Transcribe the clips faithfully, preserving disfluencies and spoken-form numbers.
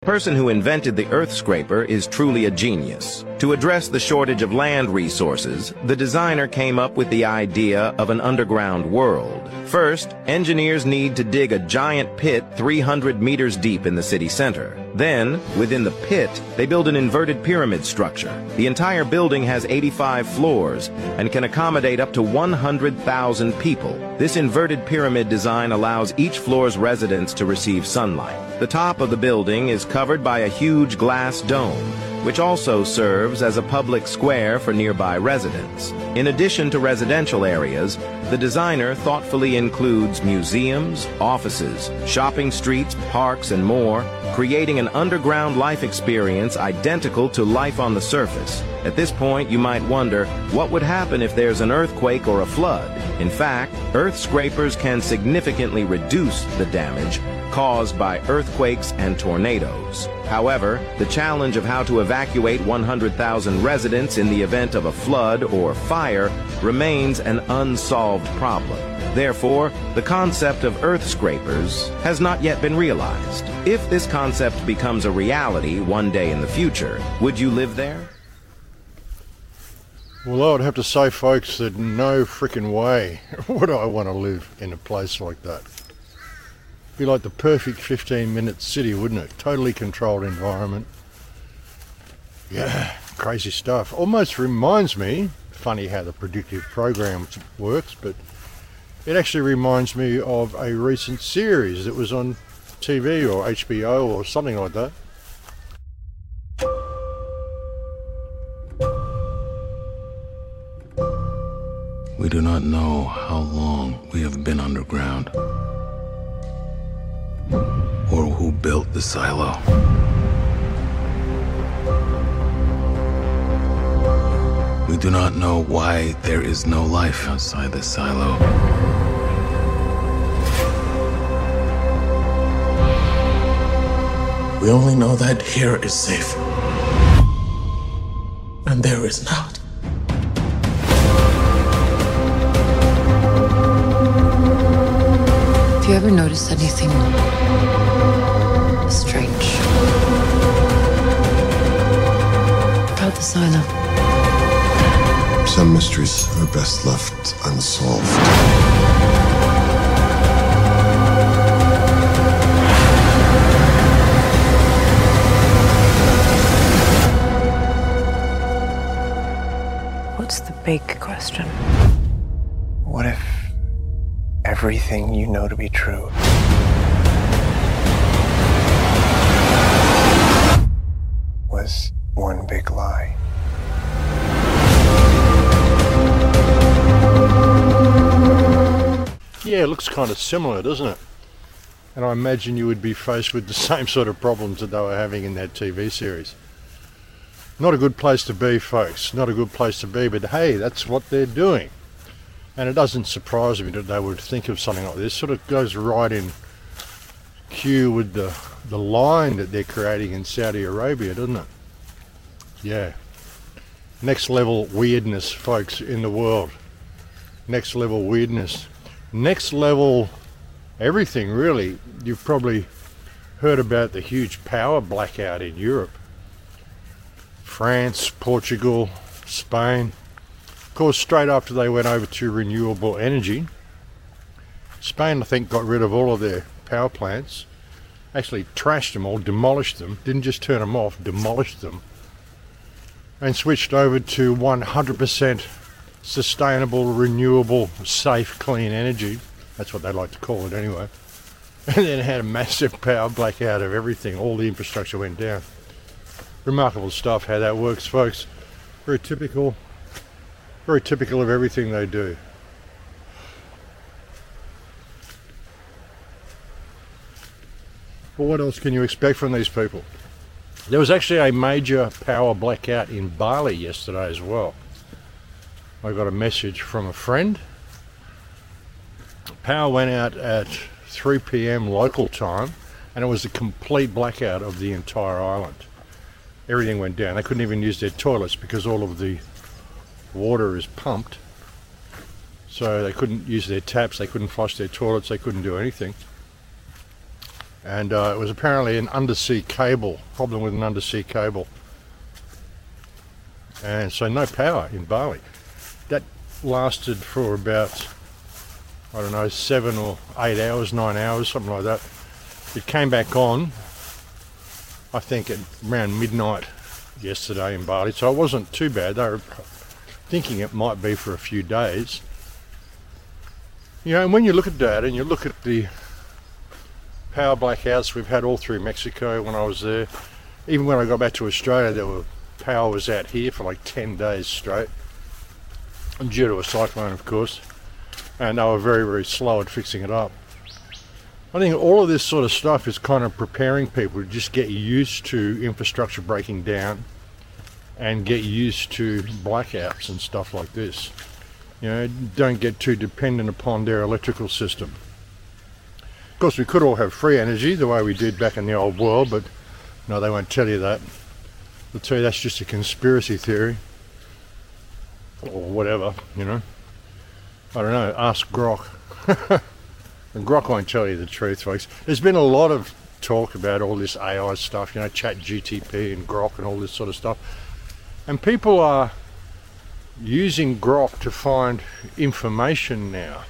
The person who invented the earth scraper is truly a genius. To address the shortage of land resources, the designer came up with the idea of an underground world. First, engineers need to dig a giant pit three hundred meters deep in the city center. Then, within the pit, they build an inverted pyramid structure. The entire building has eighty-five floors and can accommodate up to one hundred thousand people. This inverted pyramid design allows each floor's residents to receive sunlight. The top of the building is covered by a huge glass dome, which also serves as a public square for nearby residents. In addition to residential areas, the designer thoughtfully includes museums, offices, shopping streets, parks, and more, creating an underground life experience identical to life on the surface. At this point, you might wonder, what would happen if there's an earthquake or a flood? In fact, earth scrapers can significantly reduce the damage caused by earthquakes and tornadoes. However, the challenge of how to evacuate one hundred thousand residents in the event of a flood or fire remains an unsolved problem. Therefore, the concept of earth scrapers has not yet been realized. If this concept becomes a reality one day in the future, would you live there? Well, I'd have to say, folks, that no frickin' way would I want to live in a place like that. Be like the perfect fifteen minute city, wouldn't it? Totally controlled environment. Yeah, crazy stuff. Almost reminds me, funny how the predictive program works, but it actually reminds me of a recent series that was on T V or H B O or something like that. We do not know how long we have been underground, or who built the silo. We do not know why there is no life outside the silo. We only know that here is safe, and there is not. Have you ever noticed anything strange about the silo? Some mysteries are best left unsolved. What's the big question? What if everything you know to be true was one big lie? Yeah, it looks kind of similar, doesn't it? And I imagine you would be faced with the same sort of problems that they were having in that T V series. Not a good place to be, folks. Not a good place to be, but hey, that's what they're doing. And it doesn't surprise me that they would think of something like this. Sort of goes right in cue with the, the line that they're creating in Saudi Arabia, doesn't it? Yeah. Next level weirdness, folks, in the world. Next level weirdness. Next level everything, really. You've probably heard about the huge power blackout in Europe. France, Portugal, Spain. Of course, straight after they went over to renewable energy, Spain, I think, got rid of all of their power plants. Actually trashed them all, demolished them. Didn't just turn them off, demolished them. And switched over to one hundred percent sustainable, renewable, safe, clean energy. That's what they like to call it anyway. And then had a massive power blackout of everything. All the infrastructure went down. Remarkable stuff how that works, folks. Very typical, very typical of everything they do. But what else can you expect from these people? There was actually a major power blackout in Bali yesterday as well. I got a message from a friend. Power went out at three p m local time, and it was a complete blackout of the entire island. Everything went down. They couldn't even use their toilets because all of the water is pumped. So they couldn't use their taps, they couldn't flush their toilets, they couldn't do anything. And uh, it was apparently an undersea cable, problem with an undersea cable. And so no power in Bali. That lasted for about, I don't know, seven or eight hours, nine hours, something like that. It came back on, I think, at around midnight yesterday in Bali. So it wasn't too bad. They were thinking it might be for a few days. You know, and when you look at that and you look at the power blackouts we've had all through Mexico when I was there, even when I got back to Australia, there were power was out here for like ten days straight, and due to a cyclone, of course, and they were very, very slow at fixing it up. I think all of this sort of stuff is kind of preparing people to just get used to infrastructure breaking down and get used to blackouts and stuff like this. You know, don't get too dependent upon their electrical system. Of course, we could all have free energy the way we did back in the old world, but no, they won't tell you that. They'll tell you that's just a conspiracy theory or whatever, you know. I don't know, ask Grok. And Grok won't tell you the truth, folks. There's been a lot of talk about all this A I stuff, you know, Chat G T P and Grok and all this sort of stuff. And people are using Grok to find information now.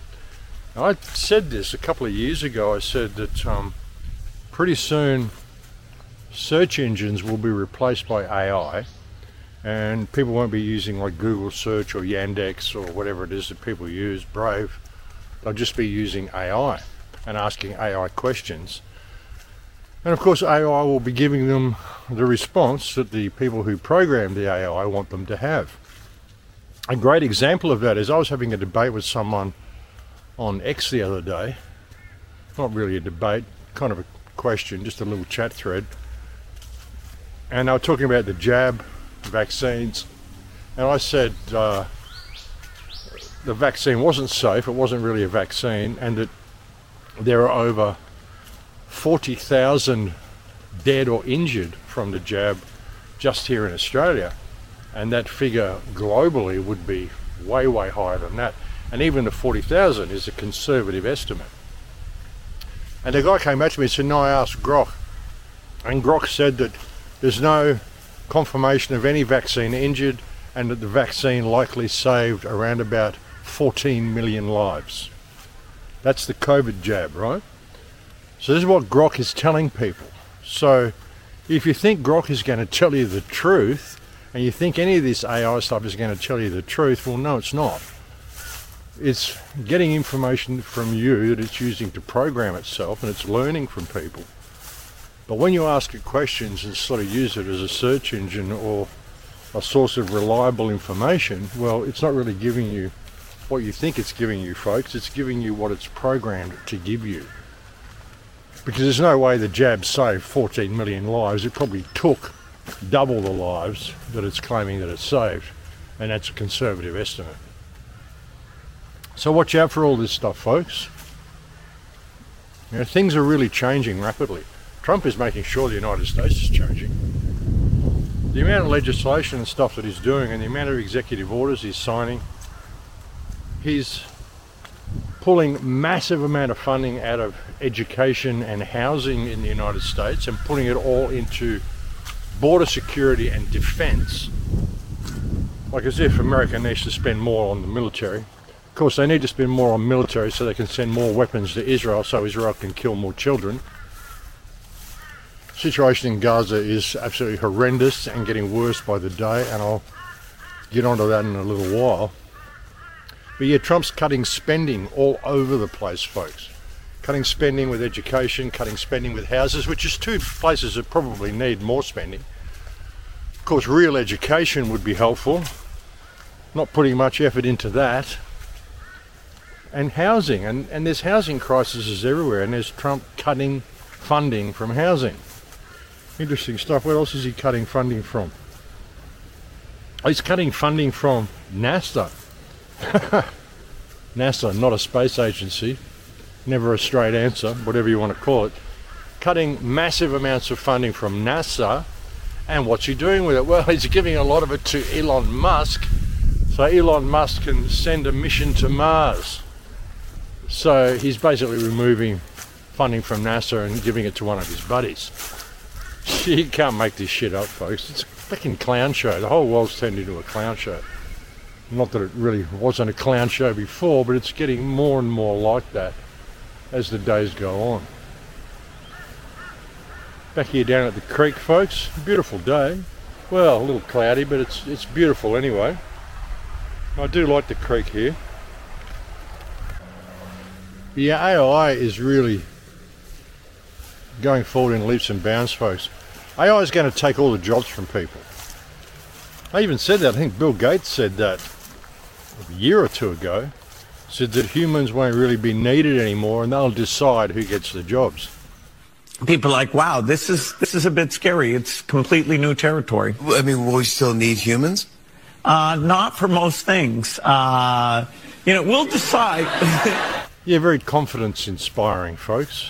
I said this a couple of years ago. I said that um, pretty soon search engines will be replaced by A I, and people won't be using like Google search or Yandex or whatever it is that people use, Brave. They'll just be using A I and asking A I questions. And of course A I will be giving them the response that the people who programmed the A I want them to have. A great example of that is I was having a debate with someone on X the other day. Not really a debate, kind of a question, just a little chat thread. And they were talking about the jab vaccines. And I said uh, the vaccine wasn't safe, it wasn't really a vaccine, and that there are over forty thousand dead or injured from the jab just here in Australia. And that figure globally would be way, way higher than that. And even the forty thousand is a conservative estimate. And the guy came back to me and said, no, I asked Grok. And Grok said that there's no confirmation of any vaccine injured, and that the vaccine likely saved around about fourteen million lives. That's the COVID jab, right? So this is what Grok is telling people. So if you think Grok is going to tell you the truth, and you think any of this A I stuff is going to tell you the truth, well, no, it's not. It's getting information from you that it's using to program itself, and it's learning from people. But when you ask it questions and sort of use it as a search engine or a source of reliable information, well, it's not really giving you what you think it's giving you, folks. It's giving you what it's programmed to give you. Because there's no way the jab saved fourteen million lives. It probably took double the lives that it's claiming that it saved, and that's a conservative estimate. So watch out for all this stuff, folks. You know, things are really changing rapidly. Trump is making sure the United States is changing. The amount of legislation and stuff that he's doing, and the amount of executive orders he's signing, he's pulling massive amount of funding out of education and housing in the United States and putting it all into border security and defense. Like as if America needs to spend more on the military. Of course, they need to spend more on military so they can send more weapons to Israel so Israel can kill more children. The situation in Gaza is absolutely horrendous and getting worse by the day, and I'll get onto that in a little while. But yeah, Trump's cutting spending all over the place, folks. Cutting spending with education, cutting spending with houses, which is two places that probably need more spending. Of course, real education would be helpful. Not putting much effort into that. And housing, and, and there's housing crises everywhere, and there's Trump cutting funding from housing. Interesting stuff. Where else is he cutting funding from? He's cutting funding from NASA. NASA, not a space agency. Never a straight answer, whatever you want to call it. Cutting massive amounts of funding from NASA. And what's he doing with it? Well, he's giving a lot of it to Elon Musk, so Elon Musk can send a mission to Mars. So he's basically removing funding from NASA and giving it to one of his buddies. You can't make this shit up, folks. It's a fucking clown show. The whole world's turned into a clown show. Not that it really wasn't a clown show before, but it's getting more and more like that as the days go on. Back here down at the creek, folks. Beautiful day. Well, a little cloudy, but it's it's beautiful anyway. I do like the creek here. Yeah, A I is really going forward in leaps and bounds, folks. A I is going to take all the jobs from people. I even said that, I think Bill Gates said that a year or two ago, said that humans won't really be needed anymore and they'll decide who gets the jobs. People are like, wow, this is this is a bit scary. It's completely new territory. I mean, will we still need humans? Uh, not for most things. Uh, you know, we'll decide. Yeah, very confidence-inspiring, folks.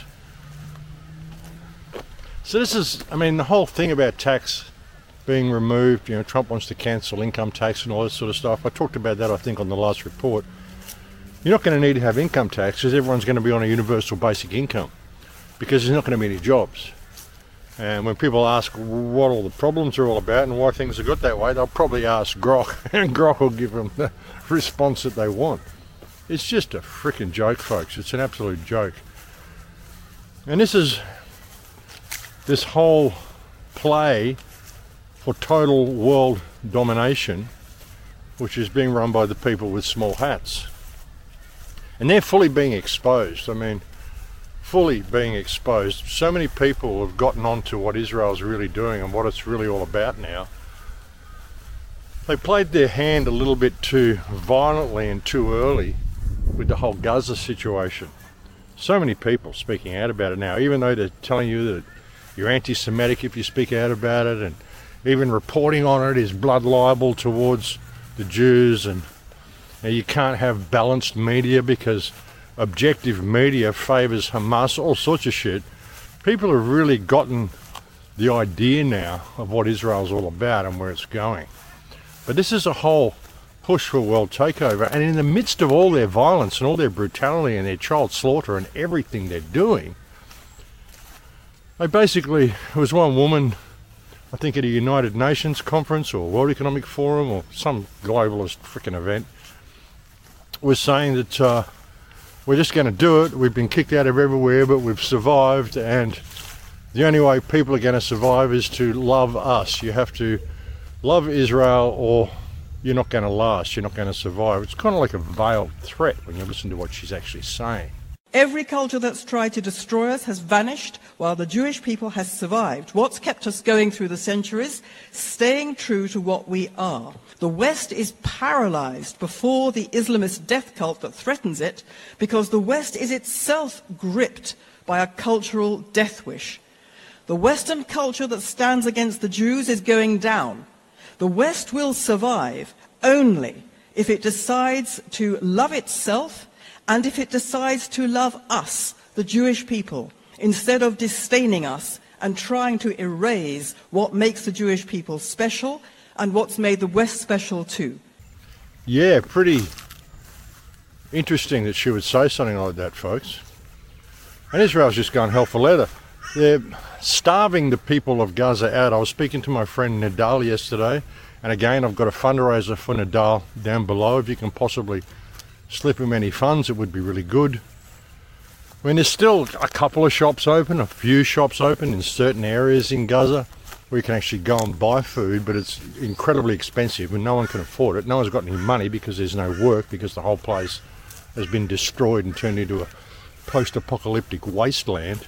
So this is, I mean, the whole thing about tax being removed, you know, Trump wants to cancel income tax and all this sort of stuff. I talked about that, I think, on the last report. You're not going to need to have income tax because everyone's going to be on a universal basic income because there's not going to be any jobs. And when people ask what all the problems are all about and why things have got that way, they'll probably ask Grok, and Grok will give them the response that they want. It's just a freaking joke, folks. It's an absolute joke. And this is this whole play for total world domination, which is being run by the people with small hats. And they're fully being exposed. I mean, fully being exposed. So many people have gotten onto what Israel's really doing and what it's really all about now. They played their hand a little bit too violently and too early with the whole Gaza situation. So many people speaking out about it now, even though they're telling you that you're anti-Semitic if you speak out about it, and even reporting on it is blood libel towards the Jews, and you know, you can't have balanced media because objective media favours Hamas, all sorts of shit. People have really gotten the idea now of what Israel's all about and where it's going. But this is a whole push for world takeover, and in the midst of all their violence and all their brutality and their child slaughter and everything they're doing, they basically, it was one woman, I think at a United Nations conference or World Economic Forum or some globalist frickin' event, was saying that uh, we're just going to do it. We've been kicked out of everywhere, but we've survived, and the only way people are going to survive is to love us. You have to love Israel or you're not going to last, you're not going to survive. It's kind of like a veiled threat when you listen to what she's actually saying. Every culture that's tried to destroy us has vanished, while the Jewish people has survived. What's kept us going through the centuries? Staying true to what we are. The West is paralyzed before the Islamist death cult that threatens it, because the West is itself gripped by a cultural death wish. The Western culture that stands against the Jews is going down. The West will survive only if it decides to love itself and if it decides to love us, the Jewish people, instead of disdaining us and trying to erase what makes the Jewish people special and what's made the West special too. Yeah, pretty interesting that she would say something like that, folks. And Israel's just gone hell for leather. They're starving the people of Gaza out. I was speaking to my friend Nadal yesterday, and again, I've got a fundraiser for Nadal down below. If you can possibly slip him any funds, it would be really good. I mean, there's still a couple of shops open, a few shops open in certain areas in Gaza where you can actually go and buy food, but it's incredibly expensive and no one can afford it. No one's got any money because there's no work, because the whole place has been destroyed and turned into a post-apocalyptic wasteland.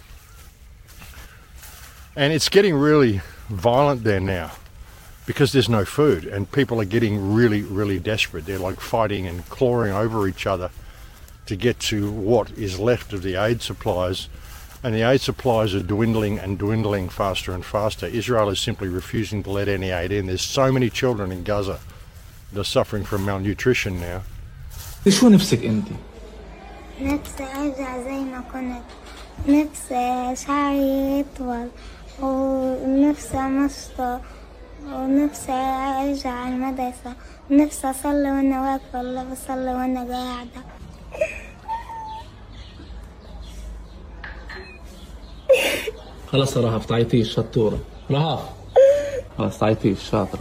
And it's getting really violent there now because there's no food and people are getting really, really desperate. They're like fighting and clawing over each other to get to what is left of the aid supplies. And the aid supplies are dwindling and dwindling faster and faster. Israel is simply refusing to let any aid in. There's so many children in Gaza that are suffering from malnutrition now. شو نفسك انت؟ نفسي ارجع زي ما كنت، نفسي شعري يطول، ونفسي أنشطه، ونفسي ارجع المدرسة، ونفسي اصلي وانا واقفة ولا بصلي وانا قاعدة. خلاص يا رهف تعيطيش شطورة رهف خلاص تعيطيش شاطر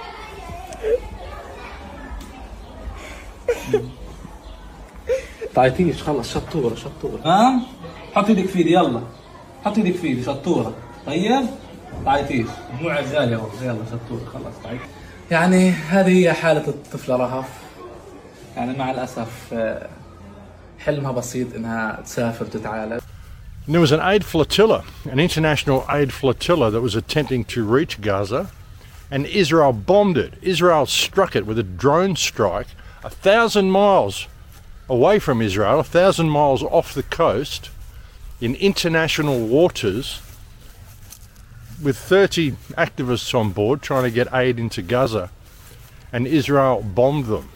تعيطيش خلص شطورة شطورة ها حط ايدك في ايدي يلا حط ايدك في ايدي شطورة طيب تعيطيش مو عزال يا ولد يلا شطورة خلص تعيط يعني هذه هي حالة الطفلة رهف يعني مع الأسف حلمها بسيط انها تسافر تتعالج. There was an aid flotilla, an international aid flotilla that was attempting to reach Gaza, and Israel bombed it. Israel struck it with a drone strike a thousand miles away from Israel, a thousand miles off the coast in international waters with thirty activists on board trying to get aid into Gaza, and Israel bombed them.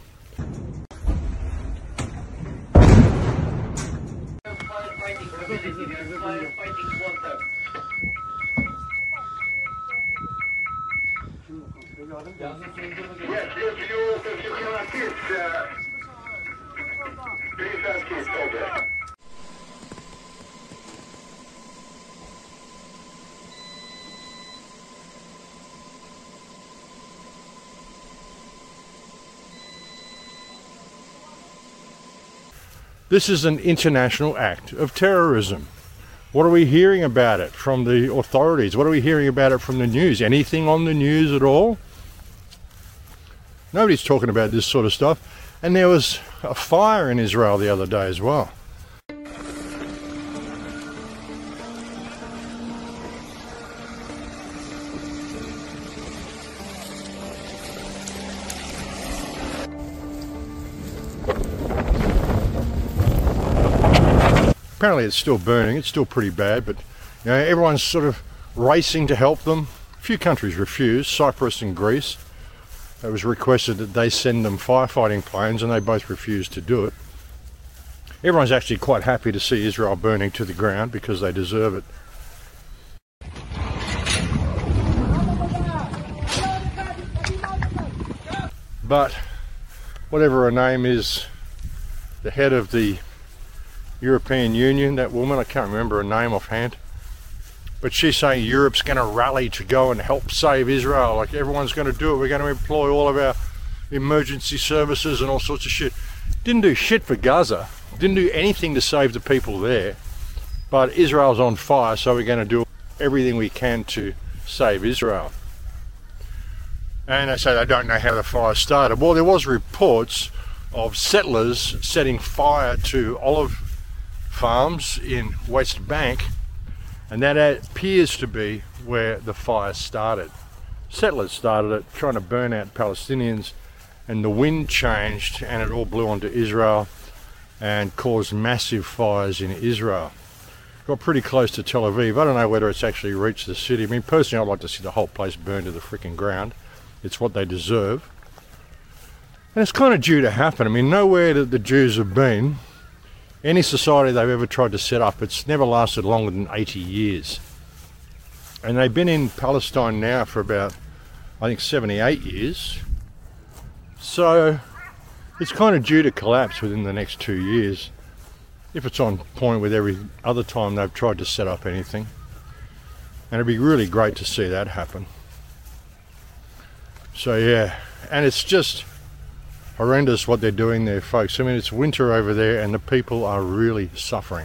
This is an international act of terrorism. What are we hearing about it from the authorities? What are we hearing about it from the news? Anything on the news at all? Nobody's talking about this sort of stuff. And there was a fire in Israel the other day as well. Apparently it's still burning, it's still pretty bad, but you know, everyone's sort of racing to help them. A few countries refused, Cyprus and Greece. It was requested that they send them firefighting planes, and they both refused to do it. Everyone's actually quite happy to see Israel burning to the ground because they deserve it. But whatever her name is, the head of the European Union, that woman, I can't remember her name offhand, but she's saying Europe's going to rally to go and help save Israel, like everyone's going to do it, we're going to employ all of our emergency services and all sorts of shit. Didn't do shit for Gaza, didn't do anything to save the people there, but Israel's on fire, so we're going to do everything we can to save Israel. And they say they don't know how the fire started. Well, there was reports of settlers setting fire to olive farms in West Bank, and that appears to be where the fire started. Settlers started it, trying to burn out Palestinians, and the wind changed and it all blew onto Israel and caused massive fires in Israel. Got pretty close to Tel Aviv. I don't know whether it's actually reached the city. I mean, personally, I'd like to see the whole place burned to the freaking ground. It's what they deserve. And it's kind of due to happen. I mean, nowhere that the Jews have been, any society they've ever tried to set up, it's never lasted longer than eighty years. And they've been in Palestine now for about, I think, seventy-eight years. So it's kind of due to collapse within the next two years, if it's on point with every other time they've tried to set up anything. And it'd be really great to see that happen. So yeah, and it's just horrendous what they're doing there, folks. I mean, it's winter over there and the people are really suffering.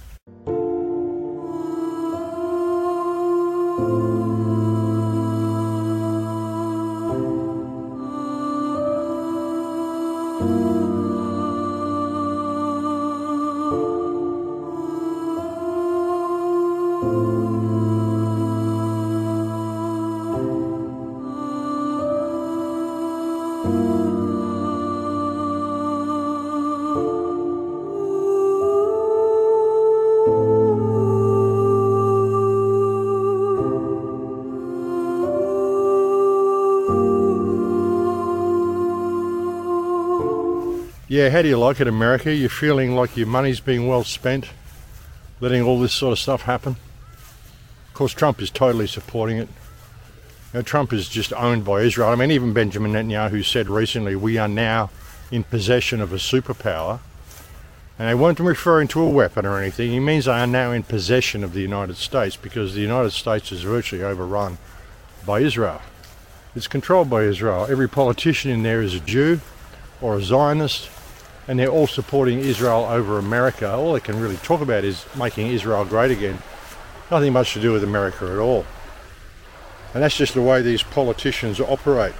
Yeah, how do you like it, America? You're feeling like your money's being well spent, letting all this sort of stuff happen? Of course, Trump is totally supporting it. You know, Trump is just owned by Israel. I mean, even Benjamin Netanyahu said recently, we are now in possession of a superpower. And they weren't referring to a weapon or anything. He means they are now in possession of the United States, because the United States is virtually overrun by Israel. It's controlled by Israel. Every politician in there is a Jew or a Zionist, and they're all supporting Israel over America. All they can really talk about is making Israel great again. Nothing much to do with America at all. And that's just the way these politicians operate.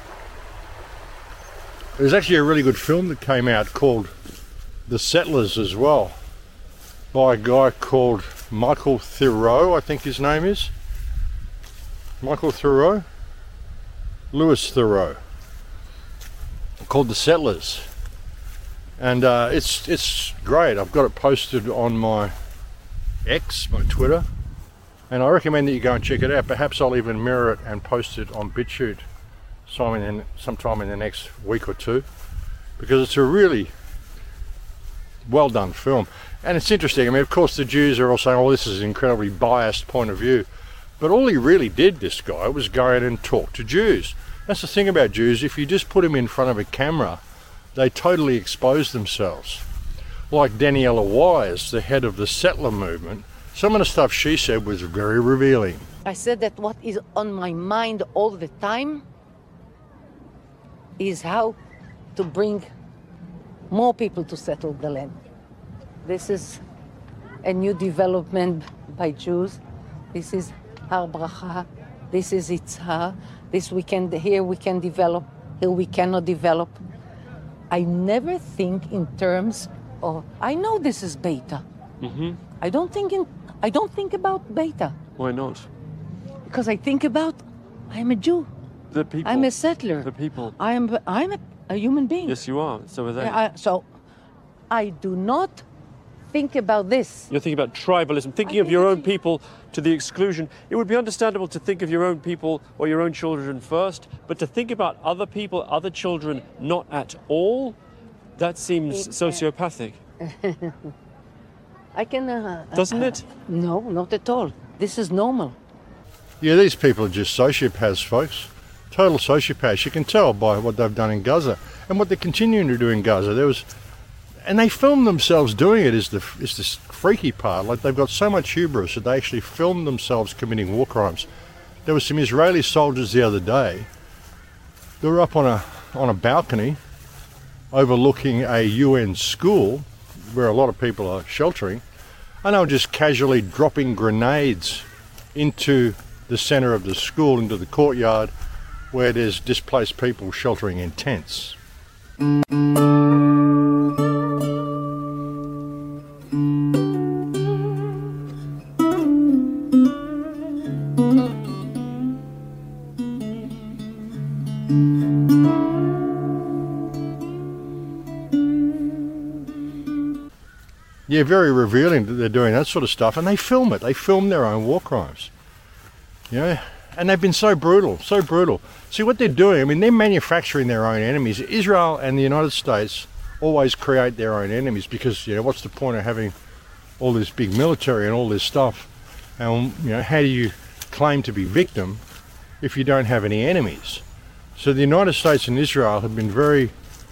There's actually a really good film that came out called The Settlers as well, by a guy called Michael Theroux, I think his name is. Michael Theroux? Louis Theroux. Called The Settlers. And uh, it's it's great. I've got it posted on my X, my Twitter, and I recommend that you go and check it out. Perhaps I'll even mirror it and post it on BitChute sometime in the next week or two, because it's a really well done film. And it's interesting. I mean, of course the Jews are all saying, oh, this is an incredibly biased point of view, but all he really did, this guy, was go in and talk to Jews. That's the thing about Jews. If you just put them in front of a camera, they totally expose themselves. Like Daniela Wise, the head of the settler movement, some of the stuff she said was very revealing. I said that what is on my mind all the time is how to bring more people to settle the land. This is a new development by Jews. This is Har Bracha. This is Itzhar. This we can, here we can develop, here we cannot develop. I never think in terms of, I know this is beta. Mm-hmm. I don't think in, I don't think about beta. Why not? Because I think about, I'm a Jew. The people. I'm a settler. The people. I am, I'm a, a human being. Yes, you are. So are they. Yeah, I, so, I do not think about this. You're thinking about tribalism, thinking I of think your own people to the exclusion. It would be understandable to think of your own people or your own children first, but to think about other people, other children, not at all, that seems It, uh, sociopathic. I can... Uh, Doesn't uh, it? No, not at all. This is normal. Yeah, these people are just sociopaths, folks. Total sociopaths. You can tell by what they've done in Gaza and what they're continuing to do in Gaza. There was... And they filmed themselves doing it is the is the freaky part. Like, they've got so much hubris that they actually filmed themselves committing war crimes. There were some Israeli soldiers the other day. They were up on a on a balcony overlooking a U N school where a lot of people are sheltering, and they were just casually dropping grenades into the centre of the school, into the courtyard where there's displaced people sheltering in tents. Yeah, very revealing that they're doing that sort of stuff, and they film it. They film their own war crimes. You know, and they've been so brutal, so brutal. See what they're doing, I mean, they're manufacturing their own enemies. Israel and the United States always create their own enemies because, you know, what's the point of having all this big military and all this stuff? And, you know, how do you claim to be victim if you don't have any enemies? So the United States and Israel have been very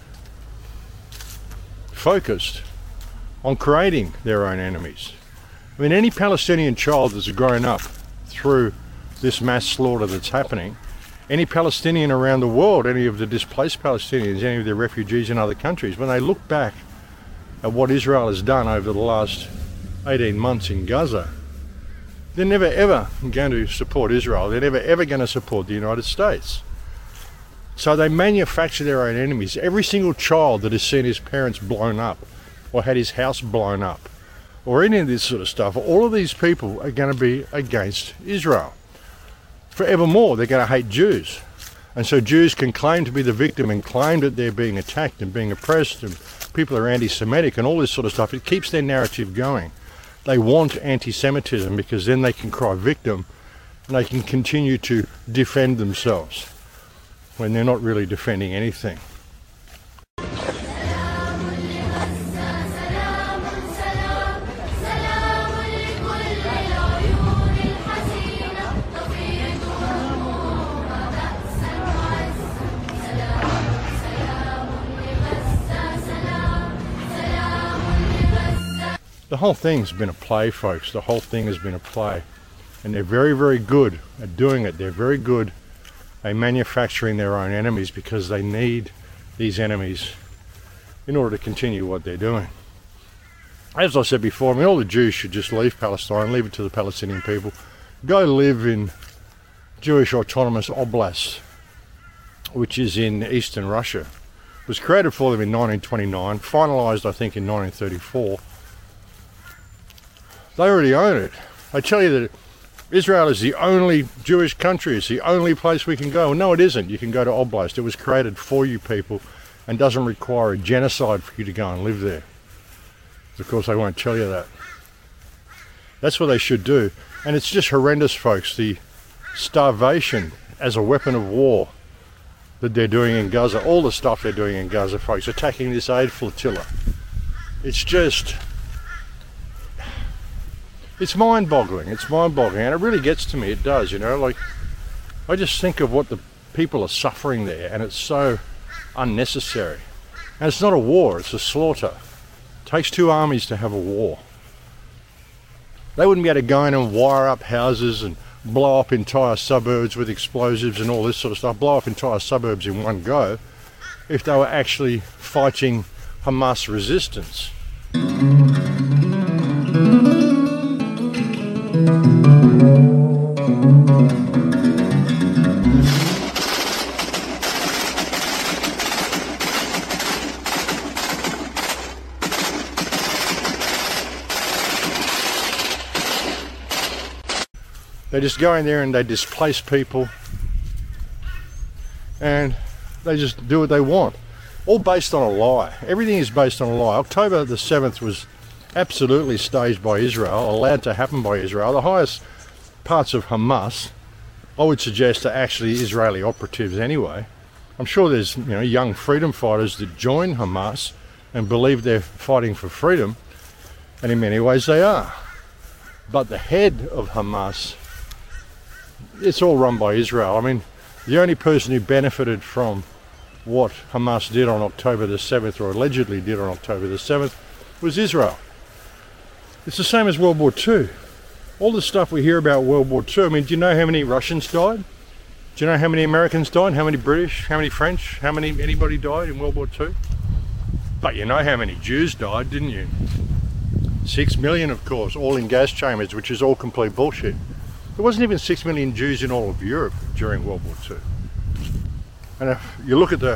focused on creating their own enemies. I mean, any Palestinian child that's grown up through this mass slaughter that's happening, any Palestinian around the world, any of the displaced Palestinians, any of the refugees in other countries, when they look back at what Israel has done over the last eighteen months in Gaza, they're never ever going to support Israel. They're never ever going to support the United States. So they manufacture their own enemies. Every single child that has seen his parents blown up or had his house blown up, or any of this sort of stuff, all of these people are going to be against Israel. Forevermore, they're going to hate Jews. And so Jews can claim to be the victim and claim that they're being attacked and being oppressed and people are anti-Semitic and all this sort of stuff. It keeps their narrative going. They want anti-Semitism because then they can cry victim and they can continue to defend themselves when they're not really defending anything. The whole thing's been a play, folks. The whole thing has been a play. And they're very, very good at doing it. They're very good at manufacturing their own enemies because they need these enemies in order to continue what they're doing. As I said before, I mean, all the Jews should just leave Palestine, leave it to the Palestinian people. Go live in Jewish Autonomous Oblast, which is in eastern Russia. It was created for them in nineteen twenty-nine, finalised I think in nineteen thirty-four. They already own it. I tell you that Israel is the only Jewish country, it's the only place we can go. Well, no, it isn't. You can go to Oblast. It was created for you people and doesn't require a genocide for you to go and live there. Of course, they won't tell you that. That's what they should do. And it's just horrendous, folks, the starvation as a weapon of war that they're doing in Gaza. All the stuff they're doing in Gaza, folks, attacking this aid flotilla. It's just... It's mind-boggling. It's mind-boggling. And it really gets to me. It does, you know. Like, I just think of what the people are suffering there, and it's so unnecessary. And it's not a war, it's a slaughter. It takes two armies to have a war. They wouldn't be able to go in and wire up houses and blow up entire suburbs with explosives and all this sort of stuff, blow up entire suburbs in one go, if they were actually fighting Hamas resistance. They just go in there and they displace people and they just do what they want. All based on a lie. Everything is based on a lie. October the seventh was absolutely staged by Israel, allowed to happen by Israel. The highest parts of Hamas, I would suggest, are actually Israeli operatives anyway. I'm sure there's, you know, young freedom fighters that join Hamas and believe they're fighting for freedom, and in many ways they are. But the head of Hamas, it's all run by Israel. I mean, the only person who benefited from what Hamas did on October the seventh, or allegedly did on October the seventh, was Israel. It's the same as World War Two. All the stuff we hear about World War Two, I mean, do you know how many Russians died? Do you know how many Americans died? How many British? How many French? How many anybody died in World War Two? But you know how many Jews died, didn't you? Six million, of course, all in gas chambers, which is all complete bullshit. There wasn't even six million Jews in all of Europe during World War Two. And if you look at the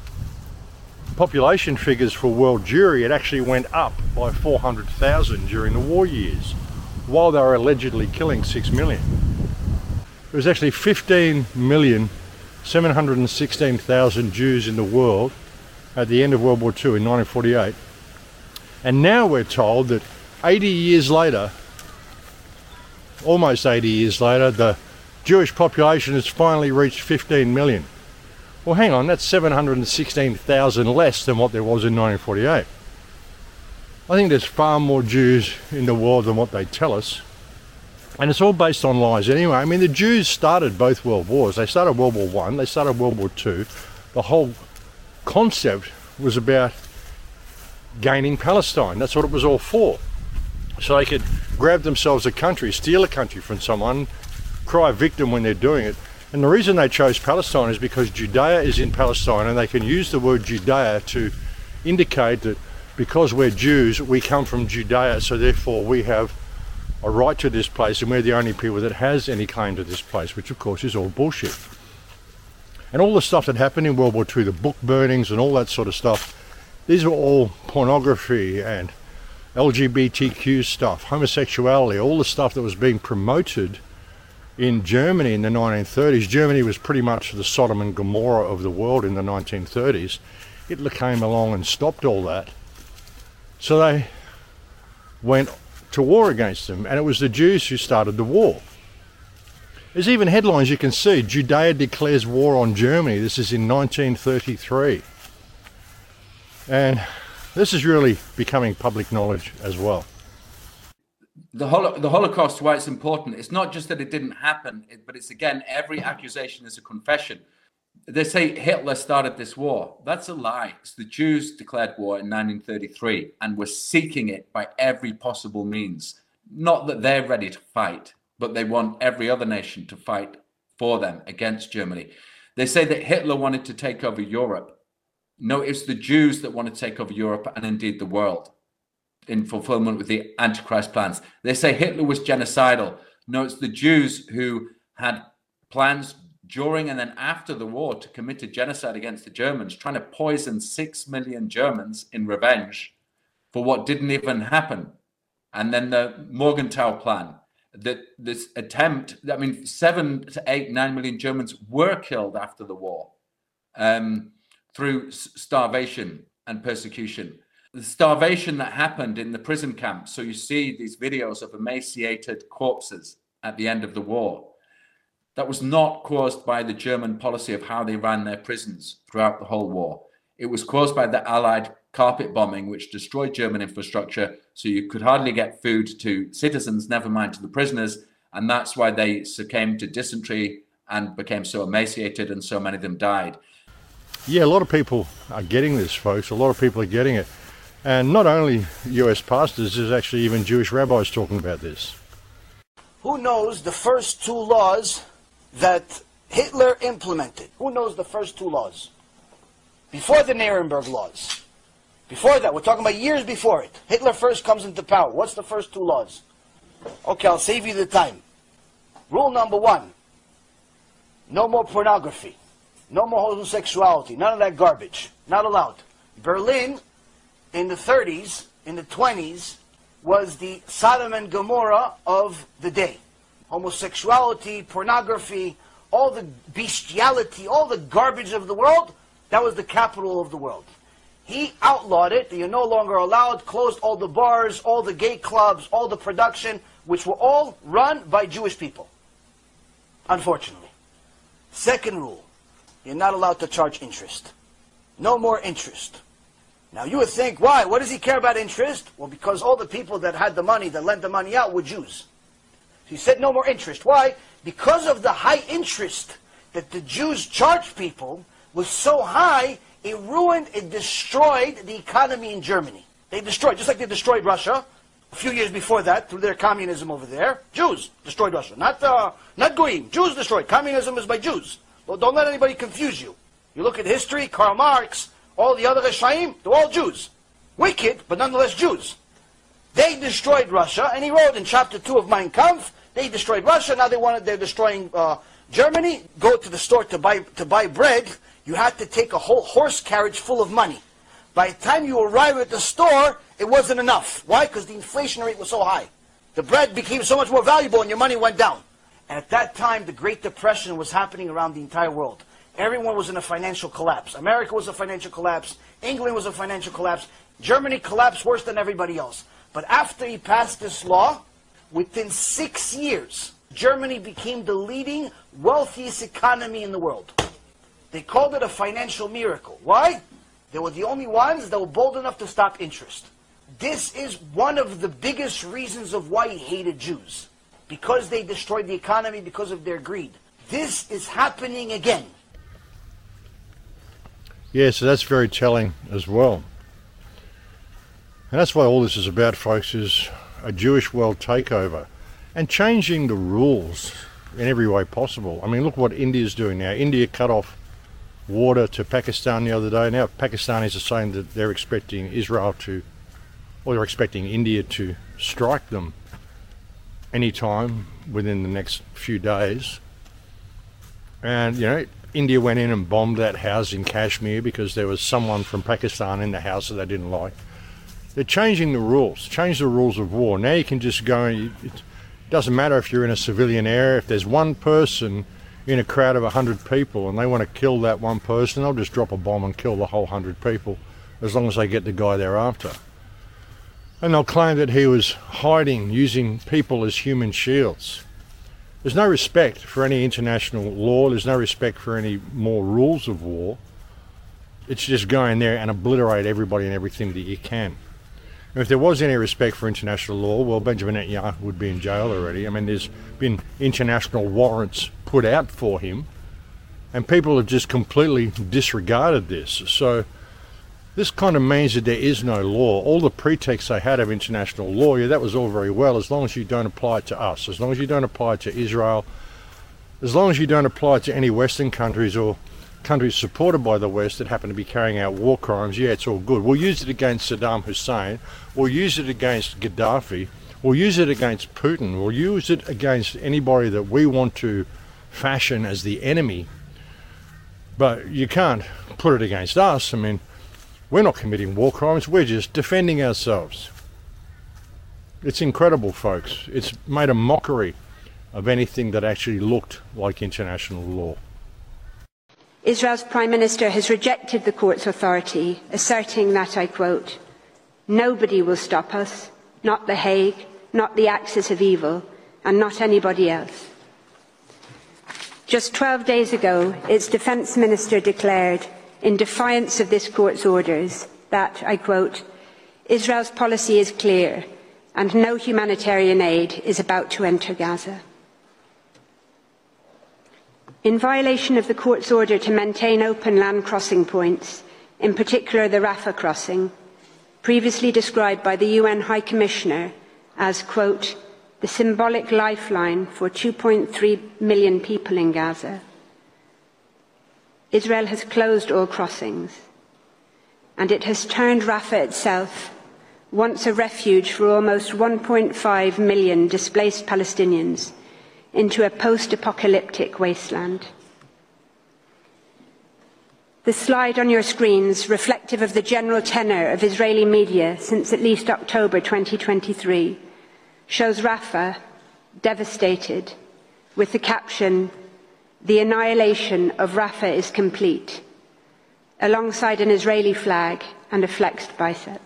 population figures for world Jewry, it actually went up by four hundred thousand during the war years, while they were allegedly killing six million. There was actually fifteen million seven hundred sixteen thousand Jews in the world at the end of World War Two in nineteen forty-eight. And now we're told that eighty years later, almost eighty years later, the Jewish population has finally reached fifteen million. Well, hang on, that's seven hundred sixteen thousand less than what there was in nineteen forty-eight. I think there's far more Jews in the world than what they tell us. And it's all based on lies anyway. I mean, the Jews started both world wars. They started World War One, they started World War Two. The whole concept was about gaining Palestine. That's what it was all for. So they could grab themselves a country, steal a country from someone, cry victim when they're doing it. And the reason they chose Palestine is because Judea is in Palestine, and they can use the word Judea to indicate that because we're Jews, we come from Judea, so therefore we have a right to this place, and we're the only people that has any claim to this place, which of course is all bullshit. And all the stuff that happened in World War Two, the book burnings and all that sort of stuff, these are all pornography and L G B T Q stuff, homosexuality, all the stuff that was being promoted in Germany in the nineteen thirties. Germany was pretty much the Sodom and Gomorrah of the world in the nineteen thirties. Hitler came along and stopped all that. So they went to war against them, and it was the Jews who started the war. There's even headlines you can see, Judea declares war on Germany. This is in nineteen thirty-three. And this is really becoming public knowledge as well. The, Holo- the Holocaust, why it's important, it's not just that it didn't happen, it, but it's, again, every accusation is a confession. They say Hitler started this war. That's a lie. It's the Jews declared war in nineteen thirty-three and were seeking it by every possible means. Not that they're ready to fight, but they want every other nation to fight for them against Germany. They say that Hitler wanted to take over Europe. No, it's the Jews that want to take over Europe and indeed the world in fulfillment with the Antichrist plans. They say Hitler was genocidal. No, it's the Jews who had plans during and then after the war to commit a genocide against the Germans, trying to poison six million Germans in revenge for what didn't even happen. And then the Morgenthau plan, that this attempt, I mean, seven to eight, nine million Germans were killed after the war um, through starvation and persecution. The starvation that happened in the prison camps. So you see these videos of emaciated corpses at the end of the war. That was not caused by the German policy of how they ran their prisons throughout the whole war. It was caused by the Allied carpet bombing, which destroyed German infrastructure, so you could hardly get food to citizens, never mind to the prisoners, and that's why they succumbed to dysentery and became so emaciated, and so many of them died. Yeah, a lot of people are getting this, folks. A lot of people are getting it. And not only U S pastors, there's actually even Jewish rabbis talking about this. Who knows the first two laws that Hitler implemented? Who knows the first two laws? Before the Nuremberg laws. Before that, we're talking about years before it. Hitler first comes into power. What's the first two laws? Okay, I'll save you the time. Rule number one. No more pornography. No more homosexuality. None of that garbage. Not allowed. Berlin, in the thirties, in the twenties, was the Sodom and Gomorrah of the day. Homosexuality, pornography, all the bestiality, all the garbage of the world, that was the capital of the world. He outlawed it. You're no longer allowed, closed all the bars, all the gay clubs, all the production, which were all run by Jewish people, unfortunately. Second rule, you're not allowed to charge interest. No more interest. Now you would think, why? What does he care about interest? Well, because all the people that had the money, that lent the money out, were Jews. He said no more interest. Why? Because of the high interest that the Jews charged people was so high, it ruined, it destroyed the economy in Germany. They destroyed, just like they destroyed Russia a few years before that through their communism over there. Jews destroyed Russia, not uh, not Goyim. Jews destroyed. Communism is by Jews. Well, don't let anybody confuse you. You look at history, Karl Marx, all the other Reshaim, they're all Jews. Wicked, but nonetheless Jews. They destroyed Russia, and he wrote in chapter two of Mein Kampf, they destroyed Russia, now they wanted, they're destroying uh, Germany. Go to the store to buy, to buy bread, you had to take a whole horse carriage full of money. By the time you arrive at the store, it wasn't enough. Why? Because the inflation rate was so high. The bread became so much more valuable and your money went down. And at that time, the Great Depression was happening around the entire world. Everyone was in a financial collapse. America was a financial collapse. England was a financial collapse. Germany collapsed worse than everybody else. But after he passed this law, within six years, Germany became the leading, wealthiest economy in the world. They called it a financial miracle. Why? They were the only ones that were bold enough to stop interest. This is one of the biggest reasons of why he hated Jews. Because they destroyed the economy because of their greed. This is happening again. Yeah, so that's very telling as well. And that's why all this is about, folks, is a Jewish world takeover and changing the rules in every way possible. I mean, look what India's doing now. India cut off water to Pakistan the other day. Now Pakistanis are saying that they're expecting Israel to, or they're expecting India to strike them anytime within the next few days. And, you know, India went in and bombed that house in Kashmir because there was someone from Pakistan in the house that they didn't like. They're changing the rules, change the rules of war. Now you can just go, it doesn't matter if you're in a civilian area, if there's one person in a crowd of a hundred people and they want to kill that one person, they'll just drop a bomb and kill the whole hundred people as long as they get the guy they're after. And they'll claim that he was hiding, using people as human shields. There's no respect for any international law, there's no respect for any more rules of war. It's just go in there and obliterate everybody and everything that you can. And if there was any respect for international law, well, Benjamin Netanyahu would be in jail already. I mean, there's been international warrants put out for him And people have just completely disregarded this. So this kind of means that there is no law. All the pretexts they had of international law, yeah, that was all very well, as long as you don't apply it to us, as long as you don't apply it to Israel, as long as you don't apply it to any Western countries or countries supported by the West that happen to be carrying out war crimes, yeah, it's all good. We'll use it against Saddam Hussein, we'll use it against Gaddafi, we'll use it against Putin, we'll use it against anybody that we want to fashion as the enemy. But you can't put it against us. I mean, we're not committing war crimes, we're just defending ourselves. It's incredible, folks. It's made a mockery of anything that actually looked like international law. Israel's Prime Minister has rejected the court's authority, asserting that, I quote, "Nobody will stop us, not The Hague, not the axis of evil, and not anybody else." Just twelve days ago, its Defence Minister declared, in defiance of this court's orders, that, I quote, "Israel's policy is clear, and no humanitarian aid is about to enter Gaza." In violation of the court's order to maintain open land crossing points, in particular the Rafah crossing, previously described by the U N High Commissioner as, quote, "the symbolic lifeline for two point three million people in Gaza," Israel has closed all crossings, and it has turned Rafah itself, once a refuge for almost one point five million displaced Palestinians, into a post-apocalyptic wasteland. The slide on your screens, reflective of the general tenor of Israeli media since at least October twenty twenty-three, shows Rafah devastated, with the caption, "The annihilation of Rafah is complete," alongside an Israeli flag and a flexed bicep.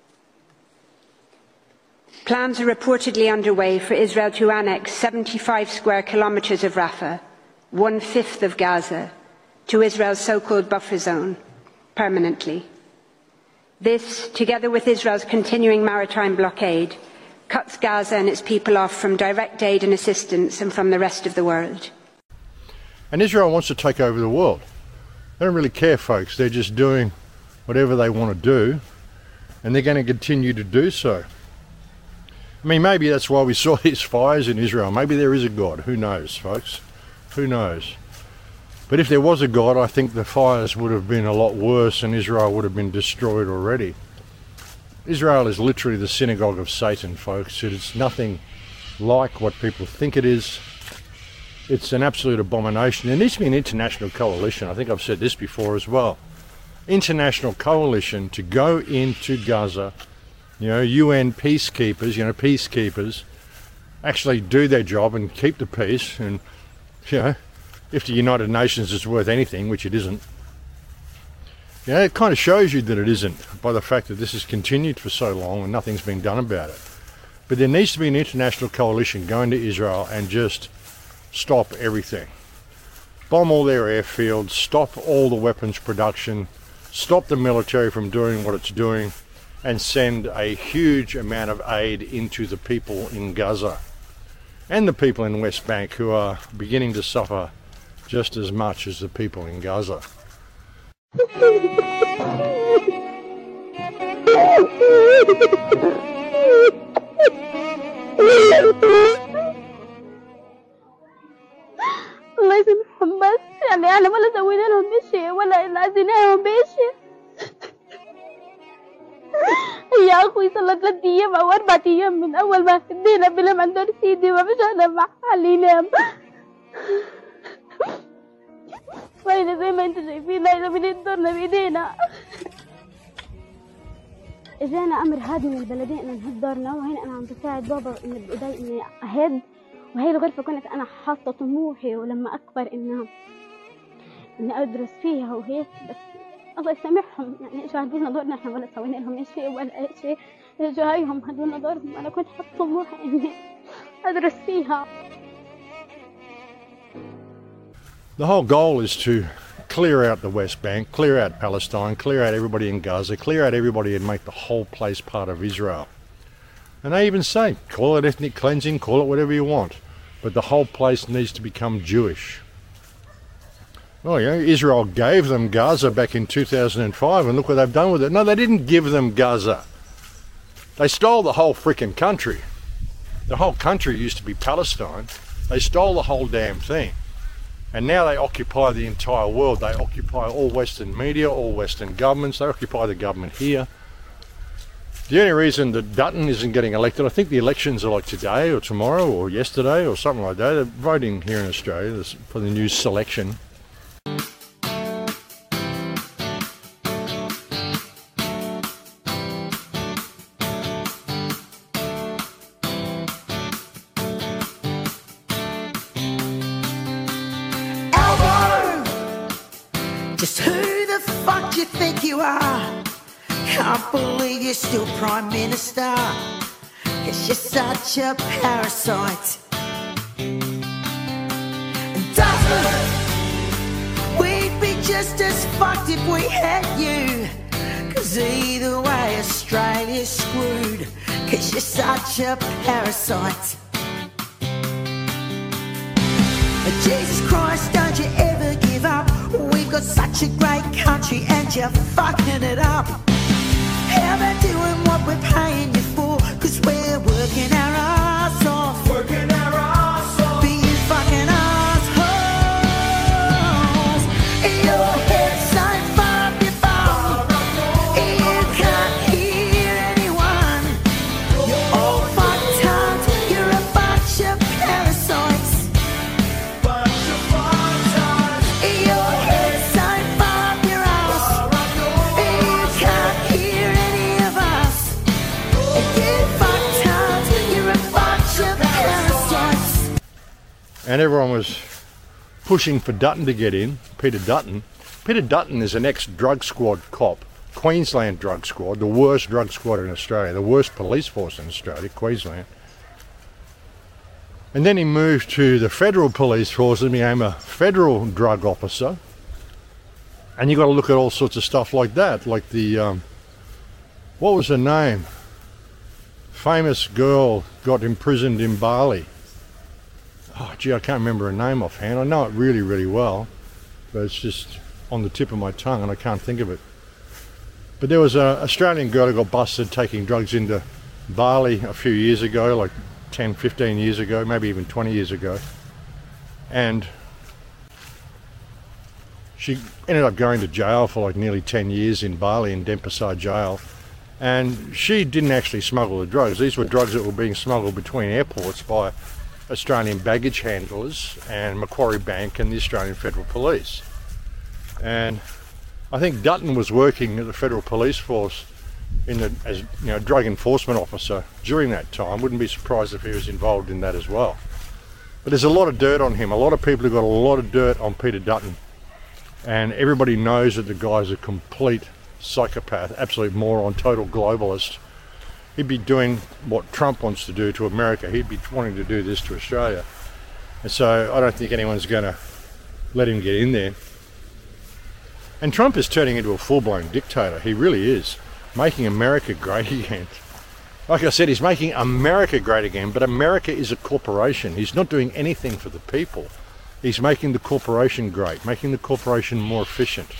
Plans are reportedly underway for Israel to annex seventy-five square kilometres of Rafah, one-fifth of Gaza, to Israel's so-called buffer zone, permanently. This, together with Israel's continuing maritime blockade, cuts Gaza and its people off from direct aid and assistance and from the rest of the world. And Israel wants to take over the world. They don't really care, folks. They're just doing whatever they want to do, and they're going to continue to do so. I mean, maybe that's why we saw these fires in Israel. Maybe there is a God. Who knows, folks? Who knows? But if there was a God, I think the fires would have been a lot worse and Israel would have been destroyed already. Israel is literally the synagogue of Satan, folks. It's nothing like what people think it is. It's an absolute abomination. There needs to be an international coalition. I think I've said this before as well. International coalition to go into Gaza. You know, U N peacekeepers, you know, peacekeepers actually do their job and keep the peace. And, you know, if the United Nations is worth anything, which it isn't, you know, it kind of shows you that it isn't by the fact that this has continued for so long and nothing's been done about it. But there needs to be an international coalition going to Israel and just stop everything. Bomb all their airfields, stop all the weapons production, stop the military from doing what it's doing, and send a huge amount of aid into the people in Gaza and the people in the West Bank, who are beginning to suffer just as much as the people in Gaza. الله يسامحهم بس يعني احنا ولا سوينا لهم بشيء ولا عزيناهم بشيء. يا أخوي صار له ثلاث أيام أو أربع أيام من أول ما فدينا بنام عند سيدي ما فيش أنا مع حالي ينام. وين زي ما أنتم شايفين هاي بندورنا بإيدينا. إجانا أمر هاد من البلدين إنه نهد دارنا وهنا أنا عم بساعد بابا إنه بإيدي إني أهد، وهي الغرفة كنت أنا حاطة طموحي ولما أكبر إنه إني أدرس فيها وهيك، بس الله يسامحهم يعني ايش عارفين دورنا احنا ولا سوينا لهم اي شيء ولا اي شيء، اجوا هايهم هدونا دورهم، انا كنت حاطه طموحي اني ادرس فيها. The whole goal is to clear out the West Bank, clear out Palestine, clear out everybody in Gaza, clear out everybody and make the whole place part of Israel. And they even say, call it ethnic cleansing, call it whatever you want, but the whole place needs to become Jewish. Oh, yeah, Israel gave them Gaza back in two thousand five, and look what they've done with it. No, they didn't give them Gaza. They stole the whole freaking country. The whole country used to be Palestine. They stole the whole damn thing. And now they occupy the entire world. They occupy all Western media, all Western governments. They occupy the government here. The only reason that Dutton isn't getting elected, I think the elections are like today or tomorrow or yesterday or something like that. They're voting here in Australia for the new selection. Just who the fuck you think you are? Can't believe you're still Prime Minister. Guess you're such a parasite. And doesn't we'd be just as fucked if we had you? Cause either way Australia's screwed. Cause you're such a parasite. Jesus Christ, don't you ever give up. We've got such a great country and you're fucking it up. How about doing what we're paying you for? Cause we're working our ass off. Working our ass off. Being fucking assholes. Your head's so far up your bum. You can't hear anyone. You're all fucked up. You're a bunch of parasites. Bunch of fucktards. Your head's so far up your ass. You can't hear any of us. You're fucked up. You're a bunch of parasites. And everyone was pushing for Dutton to get in, Peter Dutton. Peter Dutton is an ex-drug squad cop, Queensland drug squad, the worst drug squad in Australia, the worst police force in Australia, Queensland. And then he moved to the federal police force and became a federal drug officer. And you got to look at all sorts of stuff like that, like the, um, what was her name? Famous girl got imprisoned in Bali. Oh, gee, I can't remember her name offhand. I know it really, really well, but it's just on the tip of my tongue and I can't think of it. But there was an Australian girl who got busted taking drugs into Bali a few years ago, like ten, fifteen years ago, maybe even twenty years ago. And she ended up going to jail for like nearly ten years in Bali, in Denpasar jail. And she didn't actually smuggle the drugs. These were drugs that were being smuggled between airports by Australian baggage handlers and Macquarie Bank and the Australian Federal Police. And I think Dutton was working at the Federal Police Force in the, as you know, drug enforcement officer during that time. Wouldn't be surprised if he was involved in that as well. But there's a lot of dirt on him. A lot of people have got a lot of dirt on Peter Dutton. And everybody knows that the guy's a complete psychopath, absolute moron, total globalist. He'd be doing what Trump wants to do to America. He'd be wanting to do this to Australia. And so I don't think anyone's going to let him get in there. And Trump is turning into a full-blown dictator. He really is. Making America great again. Like I said, he's making America great again, but America is a corporation. He's not doing anything for the people. He's making the corporation great, making the corporation more efficient.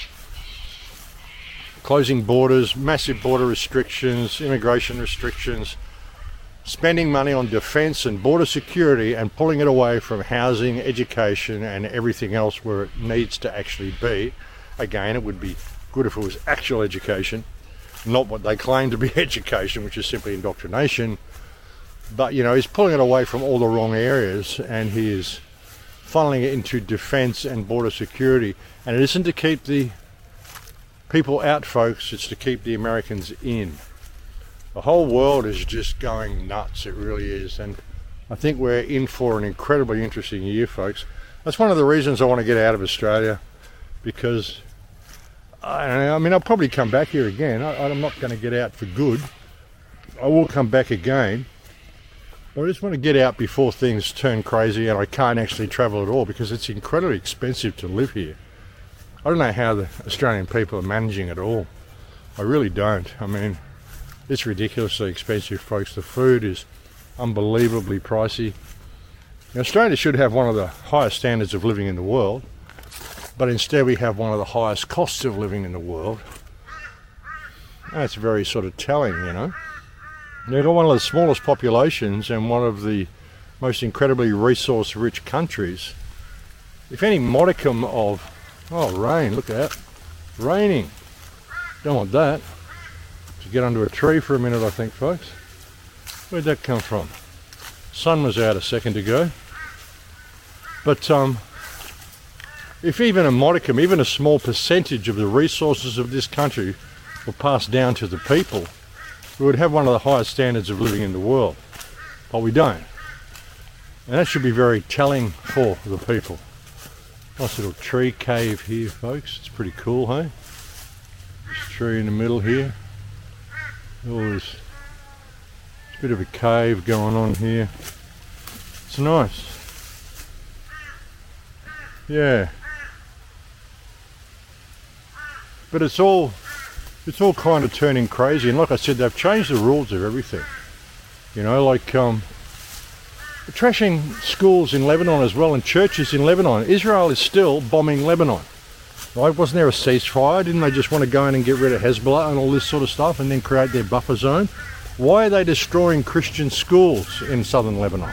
Closing borders, massive border restrictions, immigration restrictions, spending money on defence and border security and pulling it away from housing, education and everything else where it needs to actually be. Again, it would be good if it was actual education, not what they claim to be education, which is simply indoctrination. But, you know, he's pulling it away from all the wrong areas and he is funneling it into defence and border security. And it isn't to keep the people out, folks, it's to keep the Americans in. The whole world is just going nuts, it really is. And I think we're in for an incredibly interesting year, folks. That's one of the reasons I want to get out of Australia, because I, don't know, I mean, I'll probably come back here again. I, I'm not going to get out for good. I will come back again. I just want to get out before things turn crazy and I can't actually travel at all, because it's incredibly expensive to live here. I don't know how the Australian people are managing it all. I really don't. I mean, it's ridiculously expensive, folks. The food is unbelievably pricey. Now, Australia should have one of the highest standards of living in the world, but instead we have one of the highest costs of living in the world. That's very sort of telling, you know. They've got one of the smallest populations and one of the most incredibly resource-rich countries. If any modicum of, oh, rain, look at that, raining. Don't want that. To get under a tree for a minute, I think, folks. Where'd that come from? Sun was out a second ago. But um, if even a modicum, even a small percentage of the resources of this country were passed down to the people, we would have one of the highest standards of living in the world. But we don't. And that should be very telling for the people. Nice little tree cave here, folks. It's pretty cool, hey? This tree in the middle here. Oh, there's a bit of a cave going on here. It's nice. Yeah. But it's all it's all kind of turning crazy, and like I said, they've changed the rules of everything. You know, like um trashing schools in Lebanon as well, and churches in Lebanon. Israel is still bombing Lebanon. Right? Wasn't there a ceasefire? Didn't they just want to go in and get rid of Hezbollah and all this sort of stuff and then create their buffer zone? Why are they destroying Christian schools in southern Lebanon?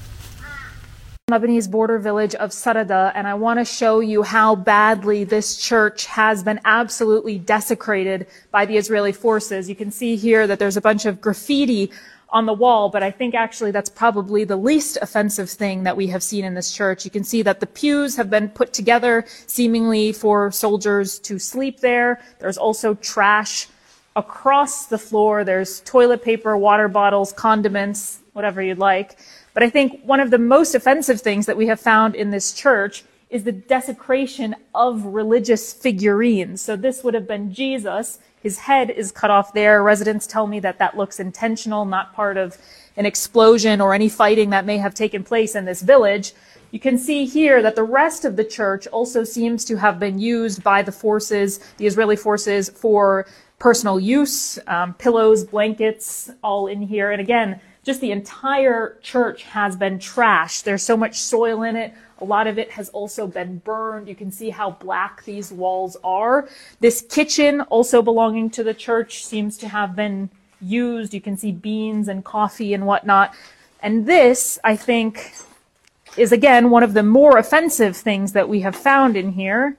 Lebanese border village of Sarada, and I want to show you how badly this church has been absolutely desecrated by the Israeli forces. You can see here that there's a bunch of graffiti on the wall, but I think actually that's probably the least offensive thing that we have seen in this church. You can see that the pews have been put together seemingly for soldiers to sleep there. There's also trash across the floor. There's toilet paper, water bottles, condiments, whatever you'd like. But I think one of the most offensive things that we have found in this church is the desecration of religious figurines. So this would have been Jesus. His head is cut off there. Residents tell me that that looks intentional, not part of an explosion or any fighting that may have taken place in this village. You can see here that the rest of the church also seems to have been used by the forces, the Israeli forces, for personal use, um, pillows, blankets, all in here. And again, just the entire church has been trashed. There's so much soil in it. A lot of it has also been burned. You can see how black these walls are. This kitchen, also belonging to the church, seems to have been used. You can see beans and coffee and whatnot. And this, I think, is again one of the more offensive things that we have found in here.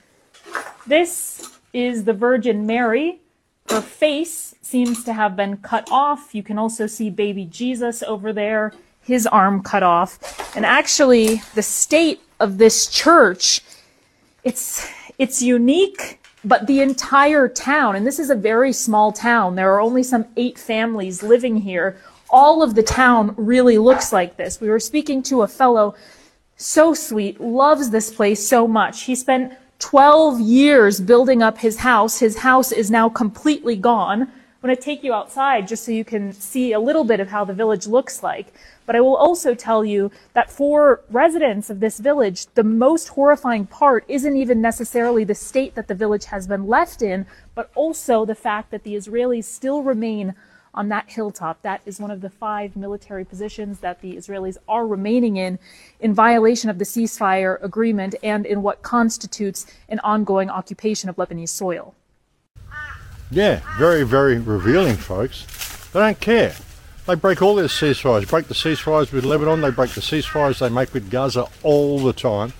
This is the Virgin Mary. Her face seems to have been cut off. You can also see baby Jesus over there, his arm cut off. And actually, the state of this church, it's it's unique, but the entire town, and this is a very small town, there are only some eight families living here, all of the town really looks like this. We were speaking to a fellow, so sweet, loves this place so much. He spent twelve years building up his house. His house is now completely gone. I'm going to take you outside just so you can see a little bit of how the village looks like. But I will also tell you that for residents of this village, the most horrifying part isn't even necessarily the state that the village has been left in, but also the fact that the Israelis still remain on that hilltop. That is one of the five military positions that the Israelis are remaining in, in violation of the ceasefire agreement and in what constitutes an ongoing occupation of Lebanese soil. Yeah, very, very revealing, folks. They don't care. They break all their ceasefires. Break the ceasefires with Lebanon. They break the ceasefires they make with Gaza all the time.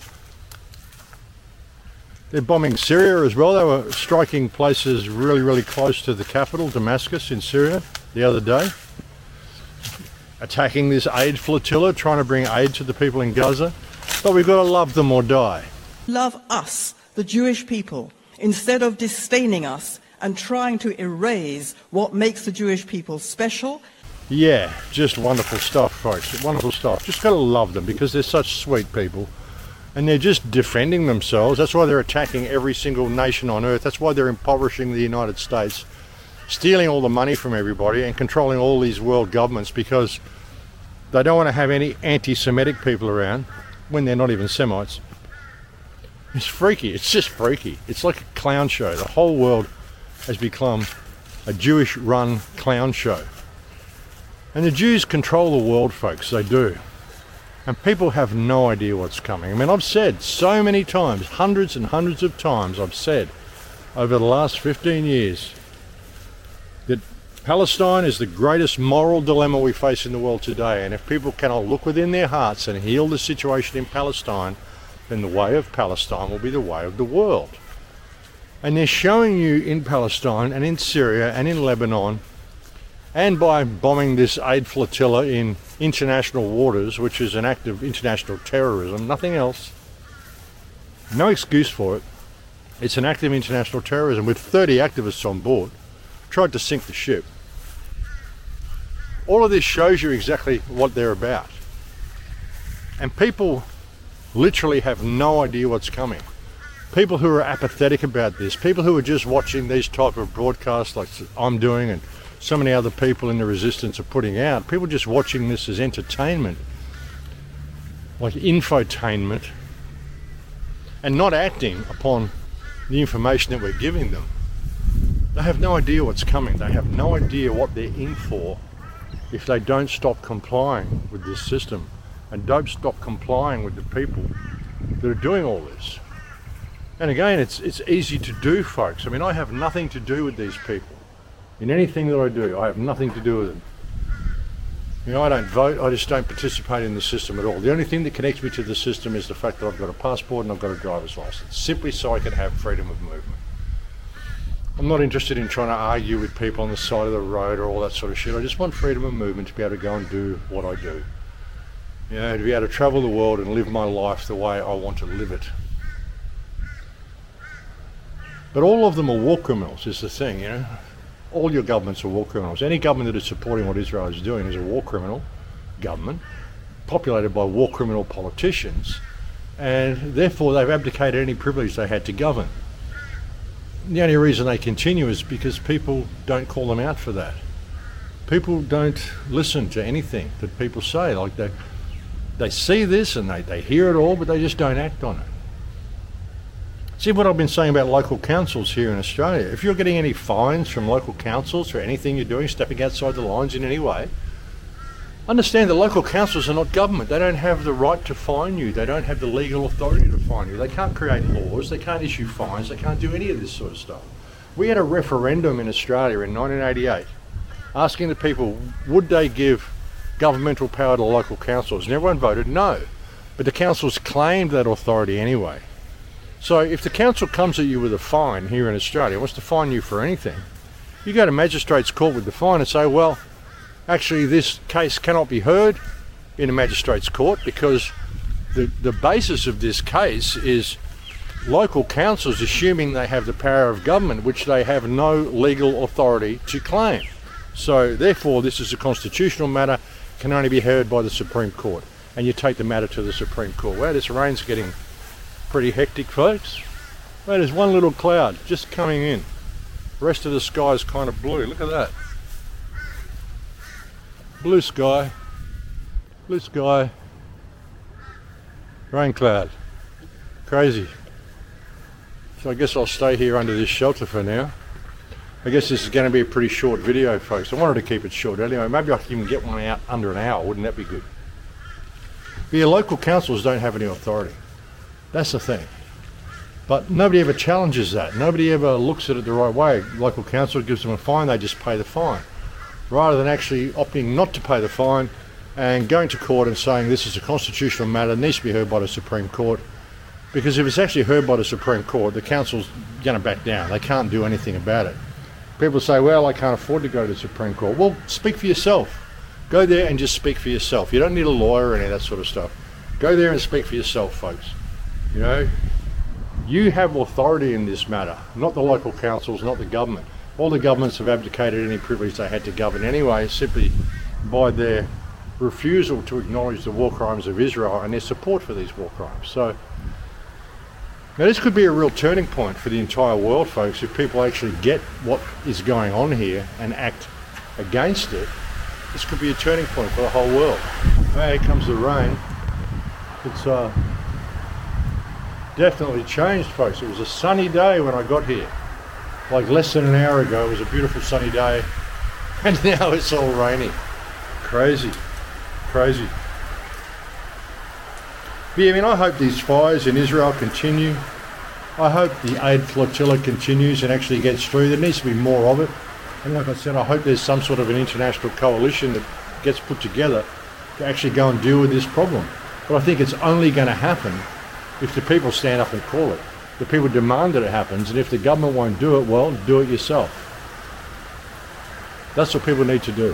They're bombing Syria as well. They were striking places really, really close to the capital, Damascus in Syria, the other day. Attacking this aid flotilla, trying to bring aid to the people in Gaza. But we've got to love them or die. Love us, the Jewish people, instead of disdaining us and trying to erase what makes the Jewish people special. Yeah, just wonderful stuff, folks. Wonderful stuff. Just got to love them because they're such sweet people. And they're just defending themselves. That's why they're attacking every single nation on earth. That's why they're impoverishing the United States, stealing all the money from everybody and controlling all these world governments because they don't want to have any anti-Semitic people around when they're not even Semites. It's freaky. It's just freaky. It's like a clown show. The whole world has become a Jewish-run clown show. And the Jews control the world, folks. They do. And people have no idea what's coming. I mean, I've said so many times, hundreds and hundreds of times I've said over the last fifteen years that Palestine is the greatest moral dilemma we face in the world today. And if people cannot look within their hearts and heal the situation in Palestine, then the way of Palestine will be the way of the world. And they're showing you in Palestine and in Syria and in Lebanon, and by bombing this aid flotilla in international waters, which is an act of international terrorism, nothing else. No excuse for it. It's an act of international terrorism with thirty activists on board, tried to sink the ship. All of this shows you exactly what they're about. And people literally have no idea what's coming. People who are apathetic about this, people who are just watching these type of broadcasts like I'm doing and so many other people in the resistance are putting out, people just watching this as entertainment, like infotainment, and not acting upon the information that we're giving them. They have no idea what's coming. They have no idea what they're in for if they don't stop complying with this system and don't stop complying with the people that are doing all this. And again, it's it's easy to do, folks. I mean, I have nothing to do with these people. In anything that I do, I have nothing to do with them. You know, I don't vote, I just don't participate in the system at all. The only thing that connects me to the system is the fact that I've got a passport and I've got a driver's license, simply so I can have freedom of movement. I'm not interested in trying to argue with people on the side of the road or all that sort of shit. I just want freedom of movement to be able to go and do what I do. You know, to be able to travel the world and live my life the way I want to live it. But all of them are war criminals, is the thing, you know. All your governments are war criminals. Any government that is supporting what Israel is doing is a war criminal government, populated by war criminal politicians, and therefore they've abdicated any privilege they had to govern. The only reason they continue is because people don't call them out for that. People don't listen to anything that people say. Like they, they see this and they, they hear it all, but they just don't act on it. See what I've been saying about local councils here in Australia. If you're getting any fines from local councils for anything you're doing, stepping outside the lines in any way, understand that local councils are not government. They don't have the right to fine you. They don't have the legal authority to fine you. They can't create laws. They can't issue fines. They can't do any of this sort of stuff. We had a referendum in Australia in nineteen eighty-eight asking the people, would they give governmental power to local councils? And everyone voted no. But the councils claimed that authority anyway. So if the council comes at you with a fine here in Australia, wants to fine you for anything, you go to magistrates court with the fine and say, well, actually this case cannot be heard in a magistrates court because the, the basis of this case is local councils assuming they have the power of government, which they have no legal authority to claim. So therefore this is a constitutional matter, can only be heard by the Supreme Court. And you take the matter to the Supreme Court. Wow, this rain's getting pretty hectic, folks. Well, there's one little cloud just coming in. The rest of the sky is kind of blue. Look at that. Blue sky. Blue sky. Rain cloud. Crazy. So I guess I'll stay here under this shelter for now. I guess this is going to be a pretty short video, folks. I wanted to keep it short anyway. Maybe I can even get one out under an hour. Wouldn't that be good? But your local councils don't have any authority. That's the thing. But nobody ever challenges that. Nobody ever looks at it the right way. Local council gives them a fine, they just pay the fine. Rather than actually opting not to pay the fine and going to court and saying this is a constitutional matter, needs to be heard by the Supreme Court. Because if it's actually heard by the Supreme Court, the council's going to back down. They can't do anything about it. People say, well, I can't afford to go to the Supreme Court. Well, speak for yourself. Go there and just speak for yourself. You don't need a lawyer or any of that sort of stuff. Go there and speak for yourself, folks. You know, you have authority in this matter, not the local councils, not the government. All the governments have abdicated any privilege they had to govern anyway, simply by their refusal to acknowledge the war crimes of Israel and their support for these war crimes. So, now this could be a real turning point for the entire world, folks, if people actually get what is going on here and act against it. This could be a turning point for the whole world. Hey, here comes the rain. It's uh, definitely changed, folks. It was a sunny day when I got here. Like less than an hour ago, it was a beautiful sunny day, and now it's all rainy. Crazy, crazy. But yeah, I mean, I hope these fires in Israel continue. I hope the aid flotilla continues and actually gets through. There needs to be more of it. And like I said, I hope there's some sort of an international coalition that gets put together to actually go and deal with this problem. But I think it's only going to happen if the people stand up and call it. The people demand that it happens, and if the government won't do it, well, do it yourself. That's what people need to do.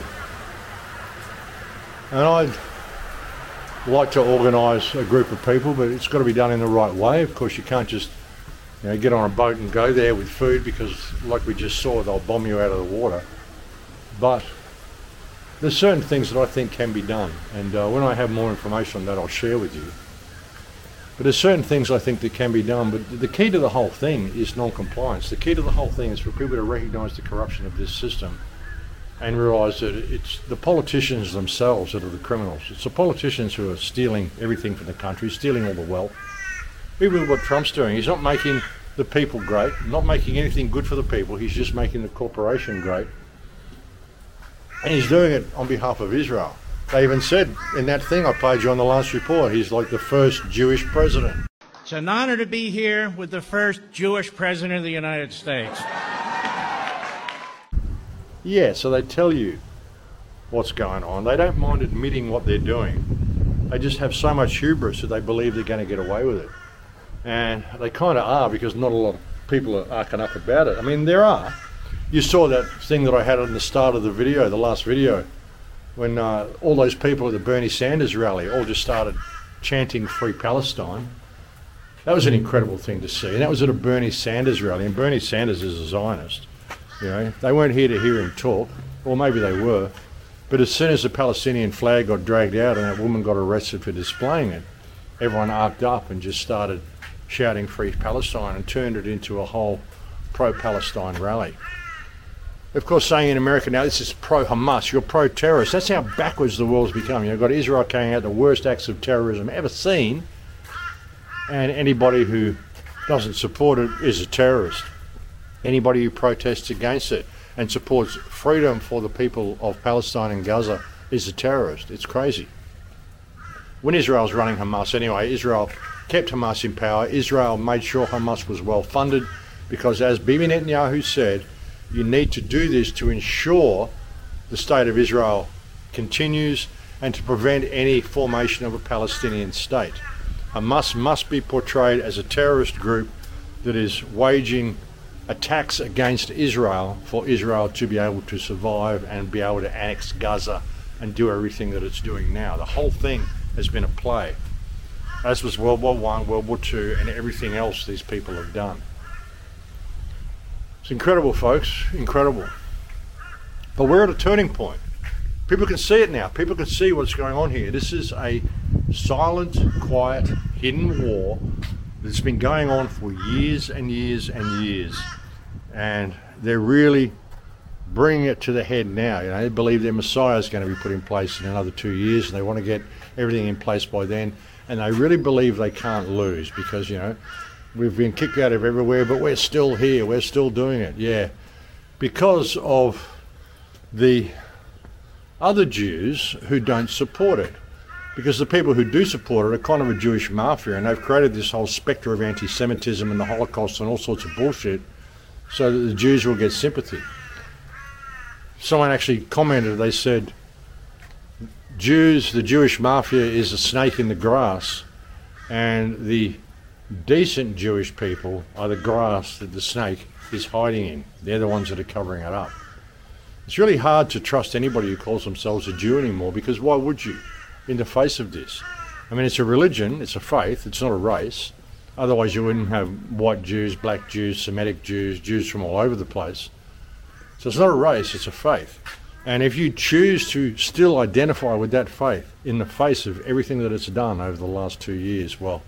And I'd like to organise a group of people, but it's got to be done in the right way. Of course, you can't just you know, get on a boat and go there with food, because like we just saw, they'll bomb you out of the water. But there's certain things that I think can be done, and uh, when I have more information on that, I'll share with you. But there's certain things I think that can be done, but the key to the whole thing is non-compliance. The key to the whole thing is for people to recognise the corruption of this system and realise that it's the politicians themselves that are the criminals. It's the politicians who are stealing everything from the country, stealing all the wealth. Even what Trump's doing, he's not making the people great, not making anything good for the people, he's just making the corporation great. And he's doing it on behalf of Israel. They even said in that thing I played you on the last report, he's like the first Jewish president. It's an honor to be here with the first Jewish president of the United States. Yeah, so they tell you what's going on. They don't mind admitting what they're doing. They just have so much hubris that they believe they're going to get away with it. And they kind of are, because not a lot of people are arcing up about it. I mean, there are. You saw that thing that I had at the start of the video, the last video, when uh, all those people at the Bernie Sanders rally all just started chanting Free Palestine. That was an incredible thing to see. And that was at a Bernie Sanders rally. And Bernie Sanders is a Zionist. You know, they weren't here to hear him talk, or maybe they were. But as soon as the Palestinian flag got dragged out and that woman got arrested for displaying it, everyone arced up and just started shouting Free Palestine and turned it into a whole pro-Palestine rally. Of course, saying in America now, this is pro-Hamas, you're pro-terrorist. That's how backwards the world's become. You've got Israel carrying out the worst acts of terrorism ever seen, and anybody who doesn't support it is a terrorist. Anybody who protests against it and supports freedom for the people of Palestine and Gaza is a terrorist. It's crazy. When Israel's running Hamas anyway, Israel kept Hamas in power. Israel made sure Hamas was well funded, because as Bibi Netanyahu said, you need to do this to ensure the state of Israel continues and to prevent any formation of a Palestinian state. Hamas must be portrayed as a terrorist group that is waging attacks against Israel for Israel to be able to survive and be able to annex Gaza and do everything that it's doing now. The whole thing has been a play, as was World War One, World War Two, and everything else these people have done. It's incredible, folks, incredible. But we're at a turning point. People can see it now. People can see what's going on here. This is a silent, quiet, hidden war that's been going on for years and years and years. And they're really bringing it to the head now. You know, they believe their Messiah is going to be put in place in another two years, and they want to get everything in place by then. And they really believe they can't lose, because, you know, we've been kicked out of everywhere, but we're still here. We're still doing it. Yeah. Because of the other Jews who don't support it. Because the people who do support it are kind of a Jewish mafia, and they've created this whole spectre of anti-Semitism and the Holocaust and all sorts of bullshit so that the Jews will get sympathy. Someone actually commented, they said, Jews, the Jewish mafia is a snake in the grass, and the decent Jewish people are the grass that the snake is hiding in. They're the ones that are covering it up. It's really hard to trust anybody who calls themselves a Jew anymore, because why would you, in the face of this? I mean, it's a religion, it's a faith, it's not a race. Otherwise you wouldn't have white Jews, black Jews, Semitic Jews, Jews from all over the place. So it's not a race, it's a faith. And if you choose to still identify with that faith in the face of everything that it's done over the last two years, well,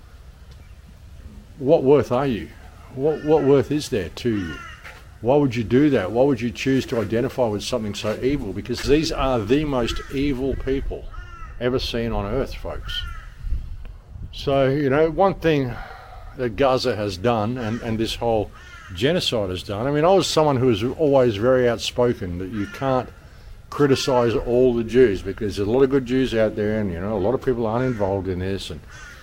what worth are you? What, what worth is there to you? Why would you do that? Why would you choose to identify with something so evil? Because these are the most evil people ever seen on earth, folks. So, you know, one thing that Gaza has done, and, and this whole genocide has done, I mean, I was someone who was always very outspoken that you can't criticize all the Jews, because there's a lot of good Jews out there, and, you know, a lot of people aren't involved in this, and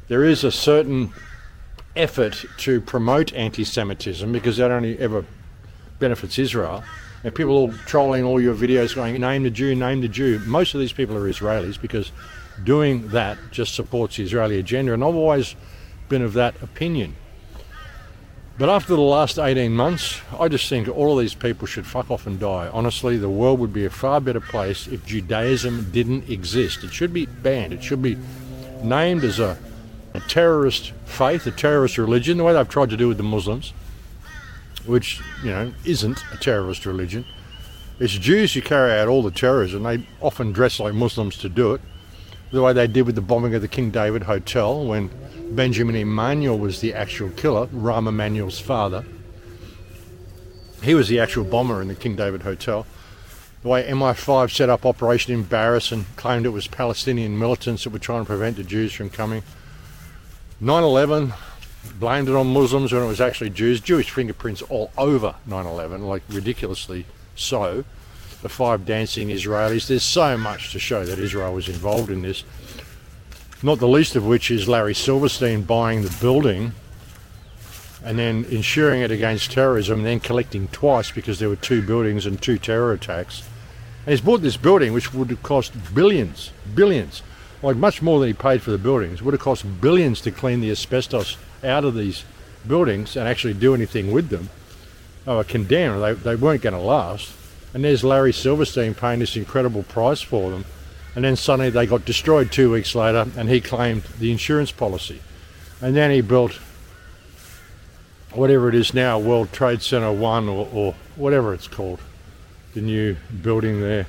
there is a certain effort to promote anti-Semitism because that only ever benefits Israel. And people all trolling all your videos going, name the Jew, name the Jew. Most of these people are Israelis because doing that just supports the Israeli agenda, and I've always been of that opinion. But after the last eighteen months, I just think all of these people should fuck off and die. Honestly, the world would be a far better place if Judaism didn't exist. It should be banned. It should be named as a, a terrorist faith, a terrorist religion, the way they've tried to do with the Muslims, which, you know, isn't a terrorist religion. It's Jews who carry out all the terrorism. They often dress like Muslims to do it, the way they did with the bombing of the King David Hotel when Benjamin Emanuel was the actual killer, Rahm Emanuel's father. He was the actual bomber in the King David Hotel. The way M I five set up Operation Embarrass and claimed it was Palestinian militants that were trying to prevent the Jews from coming. nine eleven, blamed it on Muslims when it was actually Jews. Jewish fingerprints all over nine eleven, like ridiculously so. The five dancing Israelis. There's so much to show that Israel was involved in this. Not the least of which is Larry Silverstein buying the building and then insuring it against terrorism and then collecting twice because there were two buildings and two terror attacks. And he's bought this building which would have cost billions, billions, like much more than he paid for the buildings. It would have cost billions to clean the asbestos out of these buildings and actually do anything with them. They were condemned. They, they weren't going to last. And there's Larry Silverstein paying this incredible price for them. And then suddenly they got destroyed two weeks later and he claimed the insurance policy. And then he built whatever it is now, World Trade Center one or, or whatever it's called, the new building there.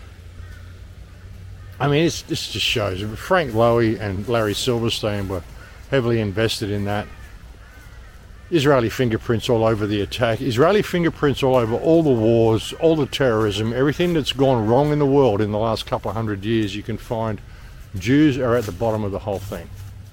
I mean, it's, this just shows. Frank Lowy and Larry Silverstein were heavily invested in that. Israeli fingerprints all over the attack. Israeli fingerprints all over all the wars, all the terrorism, everything that's gone wrong in the world in the last couple of hundred years. You can find Jews are at the bottom of the whole thing.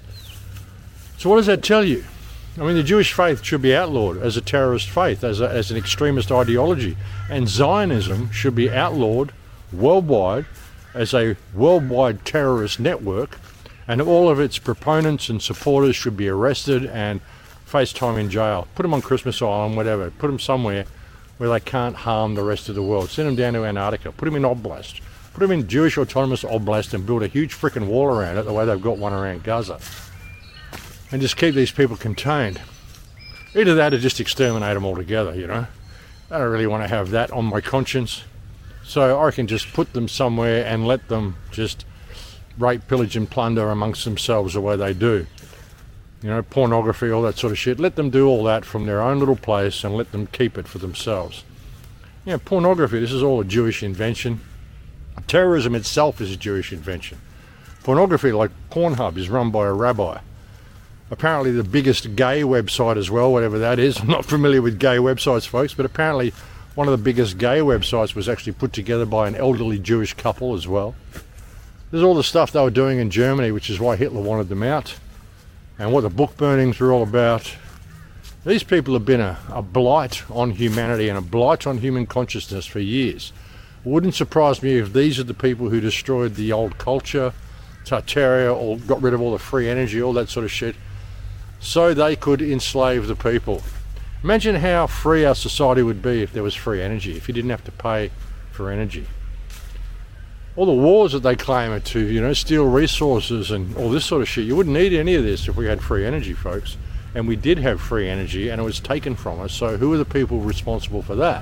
So what does that tell you? I mean, the Jewish faith should be outlawed as a terrorist faith, as, a, as an extremist ideology. And Zionism should be outlawed worldwide as a worldwide terrorist network. And all of its proponents and supporters should be arrested and face time in jail. Put them on Christmas Island, whatever. Put them somewhere where they can't harm the rest of the world. Send them down to Antarctica. Put them in Oblast. Put them in Jewish Autonomous Oblast and build a huge freaking wall around it the way they've got one around Gaza. And just keep these people contained. Either that or just exterminate them altogether, you know. I don't really want to have that on my conscience. So I can just put them somewhere and let them just rape, pillage and plunder amongst themselves the way they do. You know, pornography, all that sort of shit. Let them do all that from their own little place and let them keep it for themselves. You know, pornography, this is all a Jewish invention. Terrorism itself is a Jewish invention. Pornography, like Pornhub, is run by a rabbi. Apparently the biggest gay website as well, whatever that is. I'm not familiar with gay websites, folks, but apparently one of the biggest gay websites was actually put together by an elderly Jewish couple as well. There's all the stuff they were doing in Germany, which is why Hitler wanted them out. And what the book burnings were all about. These people have been a, a blight on humanity and a blight on human consciousness for years. It wouldn't surprise me if these are the people who destroyed the old culture, Tartaria, or got rid of all the free energy, all that sort of shit, so they could enslave the people. Imagine how free our society would be if there was free energy, if you didn't have to pay for energy. All the wars that they claim are to, you know, steal resources and all this sort of shit. You wouldn't need any of this if we had free energy, folks. And we did have free energy and it was taken from us. So who are the people responsible for that?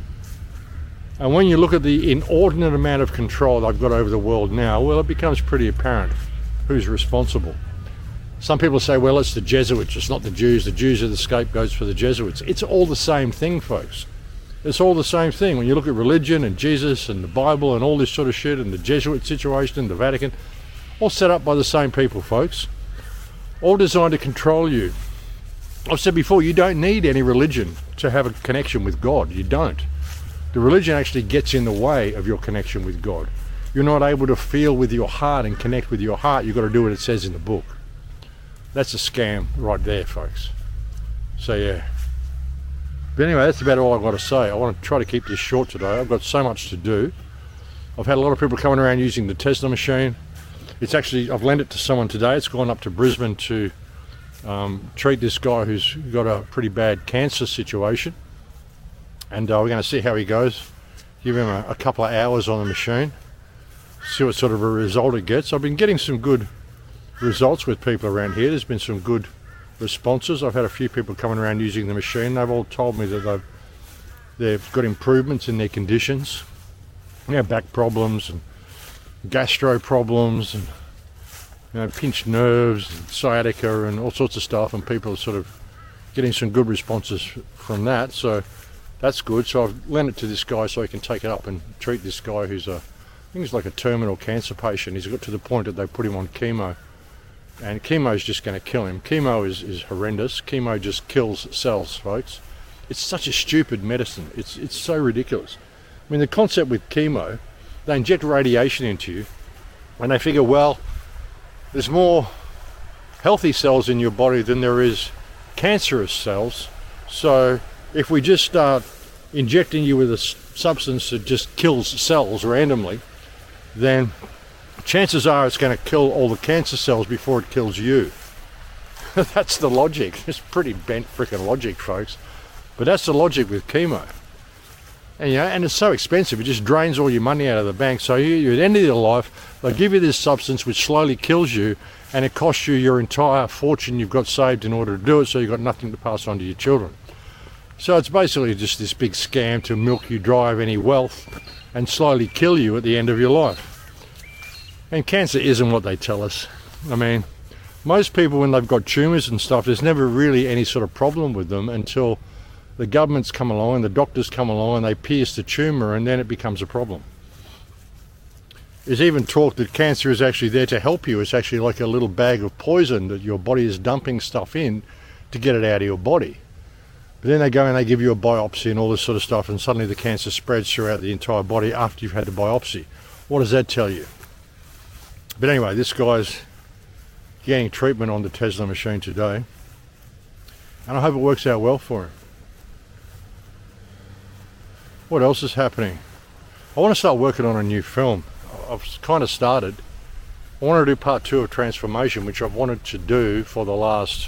And when you look at the inordinate amount of control they've got over the world now, well, it becomes pretty apparent who's responsible. Some people say, well, it's the Jesuits, it's not the Jews. The Jews are the scapegoats for the Jesuits. It's all the same thing, folks. It's all the same thing. When you look at religion and Jesus and the Bible and all this sort of shit and the Jesuit situation and the Vatican, all set up by the same people, folks. All designed to control you. I've said before, you don't need any religion to have a connection with God. You don't. The religion actually gets in the way of your connection with God. You're not able to feel with your heart and connect with your heart. You've got to do what it says in the book. That's a scam right there, folks. So, yeah. But anyway, that's about all I've got to say. I want to try to keep this short today. I've got so much to do. I've had a lot of people coming around using the Tesla machine. It's actually, I've lent it to someone today. It's gone up to Brisbane to um, treat this guy who's got a pretty bad cancer situation, and uh, we're going to see how he goes. Give him a, a couple of hours on the machine, see what sort of a result it gets. I've been getting some good results with people around here. There's been some good responses. I've had a few people coming around using the machine. They've all told me that they've they've got improvements in their conditions, you know, back problems and gastro problems and, you know, pinched nerves and sciatica and all sorts of stuff, and people are sort of getting some good responses from that, so that's good. So I've lent it to this guy so he can take it up and treat this guy who's a, I think he's like a terminal cancer patient. He's got to the point that they put him on chemo, and chemo is just going to kill him. Chemo is, is horrendous. Chemo just kills cells, folks. It's such a stupid medicine. It's it's so ridiculous. I mean, the concept with chemo, they inject radiation into you, and they figure, well, there's more healthy cells in your body than there is cancerous cells. So if we just start injecting you with a substance that just kills cells randomly, then chances are it's going to kill all the cancer cells before it kills you. That's the logic. It's pretty bent frickin' logic, folks. But that's the logic with chemo. And, you know, and it's so expensive, it just drains all your money out of the bank. So you, you at the end of your life, they'll give you this substance which slowly kills you, and it costs you your entire fortune you've got saved in order to do it, so you've got nothing to pass on to your children. So it's basically just this big scam to milk you dry of any wealth and slowly kill you at the end of your life. And cancer isn't what they tell us. I mean, most people, when they've got tumours and stuff, there's never really any sort of problem with them until the governments come along and the doctors come along and they pierce the tumour, and then it becomes a problem. There's even talk that cancer is actually there to help you. It's actually like a little bag of poison that your body is dumping stuff in to get it out of your body. But then they go and they give you a biopsy and all this sort of stuff, and suddenly the cancer spreads throughout the entire body after you've had the biopsy. What does that tell you? But anyway, this guy's getting treatment on the Tesla machine today, and I hope it works out well for him. What else is happening? I want to start working on a new film. I've kind of started. I want to do part two of Transformation, which I've wanted to do for the last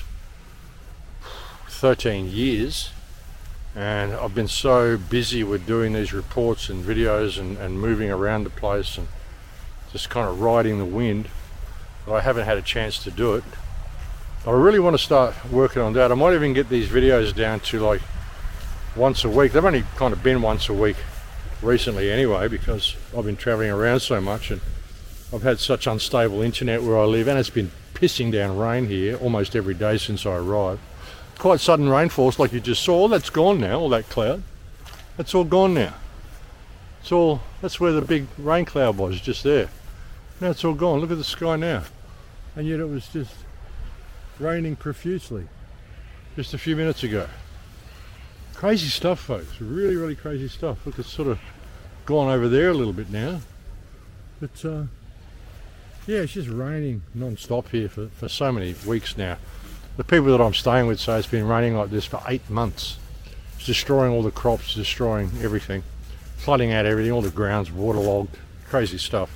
thirteen years, and I've been so busy with doing these reports and videos and, and moving around the place and just kind of riding the wind that I haven't had a chance to do it. But I really want to start working on that. I might even get these videos down to like once a week. They've only kind of been once a week recently anyway, because I've been traveling around so much and I've had such unstable internet where I live, and it's been pissing down rain here almost every day since I arrived. Quite sudden rainfalls like you just saw. All that's gone now, all that cloud. That's all gone now. It's all, that's where the big rain cloud was, just there. Now it's all gone. Look at the sky now. And yet it was just raining profusely just a few minutes ago. Crazy stuff, folks. Really, really crazy stuff. Look, it's sort of gone over there a little bit now. But, uh, yeah, it's just raining non-stop here for, for so many weeks now. The people that I'm staying with say it's been raining like this for eight months. It's destroying all the crops, destroying everything. Flooding out everything, all the ground's waterlogged. Crazy stuff.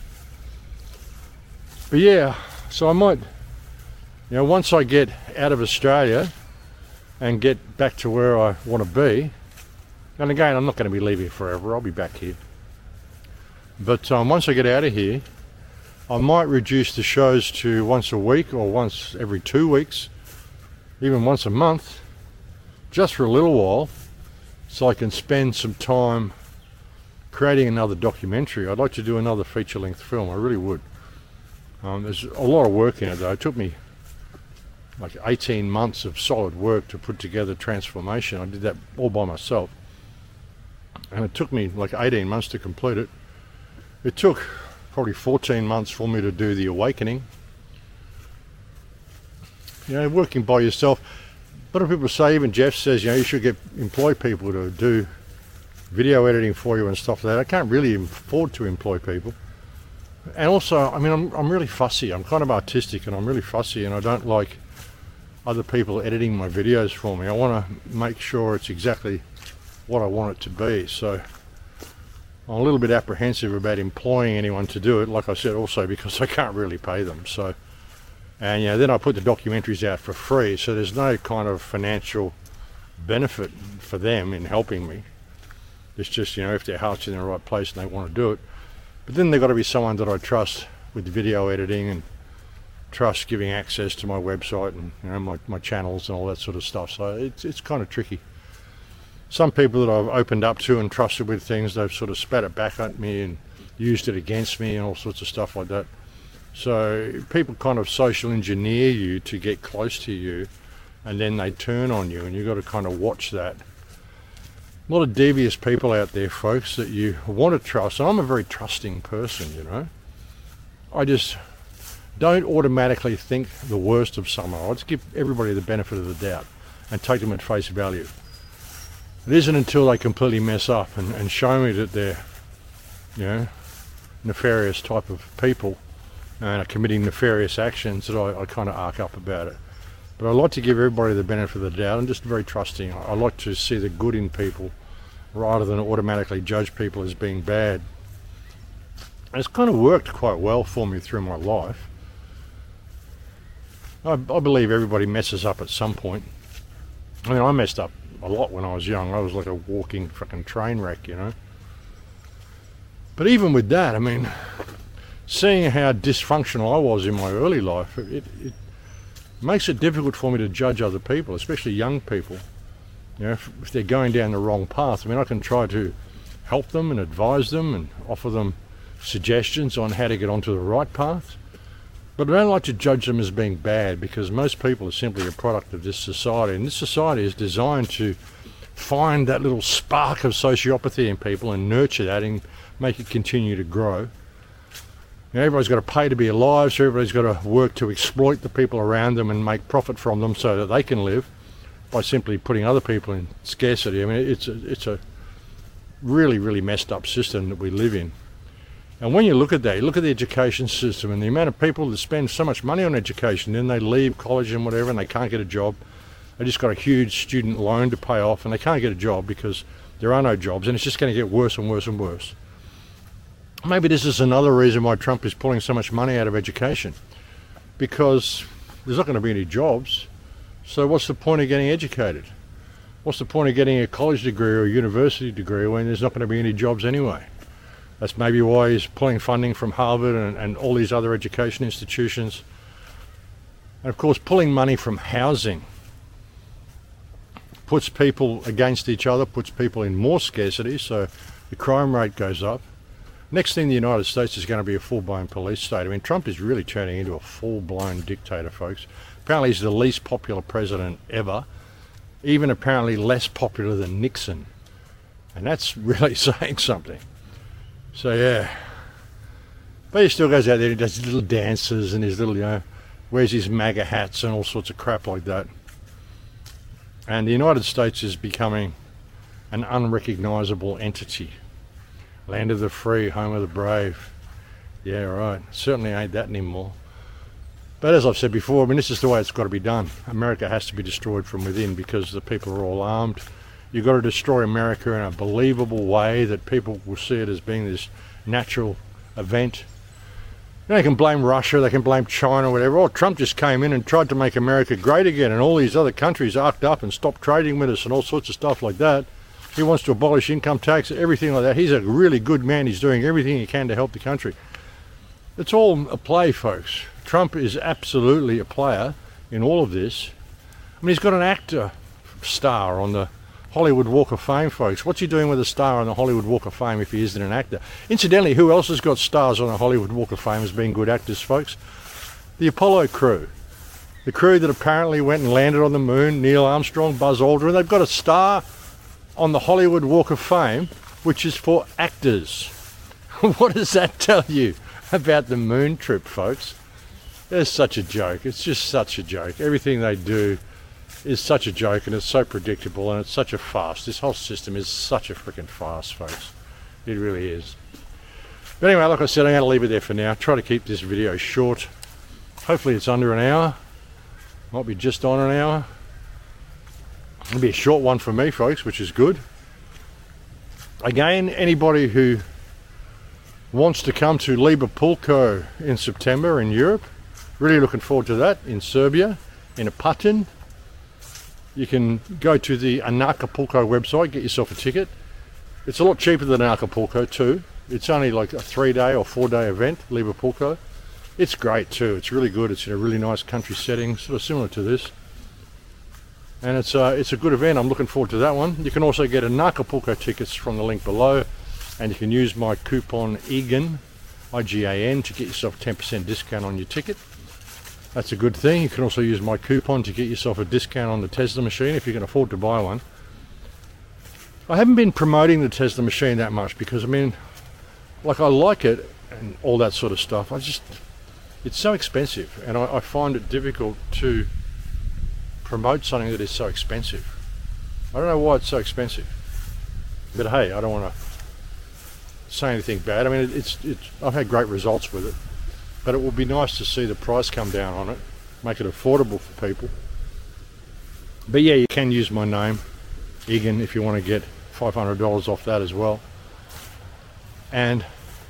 But yeah, so I might, you know, once I get out of Australia and get back to where I want to be, and again, I'm not going to be leaving forever, I'll be back here. But um, once I get out of here, I might reduce the shows to once a week or once every two weeks, even once a month, just for a little while, so I can spend some time creating another documentary. I'd like to do another feature-length film, I really would. Um, there's a lot of work in it though. It took me like eighteen months of solid work to put together Transformation. I did that all by myself. And it took me like eighteen months to complete it. It took probably fourteen months for me to do The Awakening. You know, working by yourself. A lot of people say, even Jeff says, you know, you should get employ people to do video editing for you and stuff like that. I can't really afford to employ people. And also, I mean, I'm, I'm really fussy. I'm kind of artistic and I'm really fussy, and I don't like other people editing my videos for me. I want to make sure it's exactly what I want it to be. So I'm a little bit apprehensive about employing anyone to do it, like I said, also because I can't really pay them. So And, you know, then I put the documentaries out for free, so there's no kind of financial benefit for them in helping me. It's just, you know, if their heart's in the right place and they want to do it. But then they've got to be someone that I trust with video editing and trust giving access to my website and, you know, my, my channels and all that sort of stuff. So it's, it's kind of tricky. Some people that I've opened up to and trusted with things, they've sort of spat it back at me and used it against me and all sorts of stuff like that. So people kind of social engineer you to get close to you, and then they turn on you, and you've got to kind of watch that. A lot of devious people out there, folks, that you want to trust. And I'm a very trusting person, you know. I just don't automatically think the worst of someone. I just give everybody the benefit of the doubt and take them at face value. It isn't until they completely mess up and, and show me that they're, you know, nefarious type of people and are committing nefarious actions that I, I kind of arc up about it. But I like to give everybody the benefit of the doubt. I'm just very trusting. I like to see the good in people rather than automatically judge people as being bad. And it's kind of worked quite well for me through my life. I, I believe everybody messes up at some point. I mean, I messed up a lot when I was young. I was like a walking fucking train wreck, you know. But even with that, I mean, seeing how dysfunctional I was in my early life, it, it makes it difficult for me to judge other people, especially young people. You know, if, if they're going down the wrong path, I mean, I can try to help them and advise them and offer them suggestions on how to get onto the right path. But I don't like to judge them as being bad, because most people are simply a product of this society, and this society is designed to find that little spark of sociopathy in people and nurture that and make it continue to grow. You know, everybody's got to pay to be alive, so everybody's got to work to exploit the people around them and make profit from them so that they can live by simply putting other people in scarcity. I mean, it's a, it's a really, really messed up system that we live in. And when you look at that, you look at the education system and the amount of people that spend so much money on education, then they leave college and whatever and they can't get a job. They just got a huge student loan to pay off and they can't get a job because there are no jobs, and it's just going to get worse and worse and worse. Maybe this is another reason why Trump is pulling so much money out of education, because there's not going to be any jobs. So what's the point of getting educated? What's the point of getting a college degree or a university degree when there's not going to be any jobs anyway? That's maybe why he's pulling funding from Harvard and, and all these other education institutions. And of course, pulling money from housing puts people against each other, puts people in more scarcity, so the crime rate goes up. Next thing, the United States is going to be a full-blown police state. I mean, Trump is really turning into a full-blown dictator, folks. Apparently he's the least popular president ever, even apparently less popular than Nixon. And that's really saying something. So, yeah. But he still goes out there and does little dances and his little, you know, wears his MAGA hats and all sorts of crap like that. And the United States is becoming an unrecognisable entity. Land of the free, home of the brave. Yeah, right. Certainly ain't that anymore. But as I've said before, I mean, this is the way it's got to be done. America has to be destroyed from within because the people are all armed. You've got to destroy America in a believable way that people will see it as being this natural event. You know, they can blame Russia, they can blame China, whatever. Oh, Trump just came in and tried to make America great again, and all these other countries arced up and stopped trading with us and all sorts of stuff like that. He wants to abolish income tax, everything like that. He's a really good man. He's doing everything he can to help the country. It's all a play, folks. Trump is absolutely a player in all of this. I mean, he's got an actor star on the Hollywood Walk of Fame, folks. What's he doing with a star on the Hollywood Walk of Fame if he isn't an actor? Incidentally, who else has got stars on the Hollywood Walk of Fame as being good actors, folks? The Apollo crew. The crew that apparently went and landed on the moon, Neil Armstrong, Buzz Aldrin. They've got a star on the Hollywood Walk of Fame, which is for actors. What does that tell you about the moon trip, folks? It's such a joke. It's just such a joke. Everything they do is such a joke, and it's so predictable, and it's such a farce. This whole system is such a freaking farce, folks. It really is. But anyway, like I said, I'm going to leave it there for now. Try to keep this video short. Hopefully it's under an hour. Might be just on an hour. It'll be a short one for me, folks, which is good. Again, anybody who wants to come to Liverpool in September in Europe, Really looking forward to that in Serbia, in Apatin. You can go to the Acapulco website, get yourself a ticket. It's a lot cheaper than Acapulco too. It's only like a three-day or four-day event, Acapulco. It's great too. It's really good. It's in a really nice country setting, sort of similar to this. And it's uh, it's a good event. I'm looking forward to that one. You can also get an Acapulco tickets from the link below, and you can use my coupon EGAN, I G A N, to get yourself a ten percent discount on your ticket. That's a good thing. You can also use my coupon to get yourself a discount on the Tesla machine if you can afford to buy one. I haven't been promoting the Tesla machine that much because, I mean, like, I like it and all that sort of stuff. I just, it's so expensive, and I, I find it difficult to promote something that is so expensive. I don't know why it's so expensive, but hey, I don't want to say anything bad. I mean, it's it's I've had great results with it, but it will be nice to see the price come down on it, make it affordable for people. But yeah, you can use my name, Egan, if you want to get five hundred dollars off that as well. And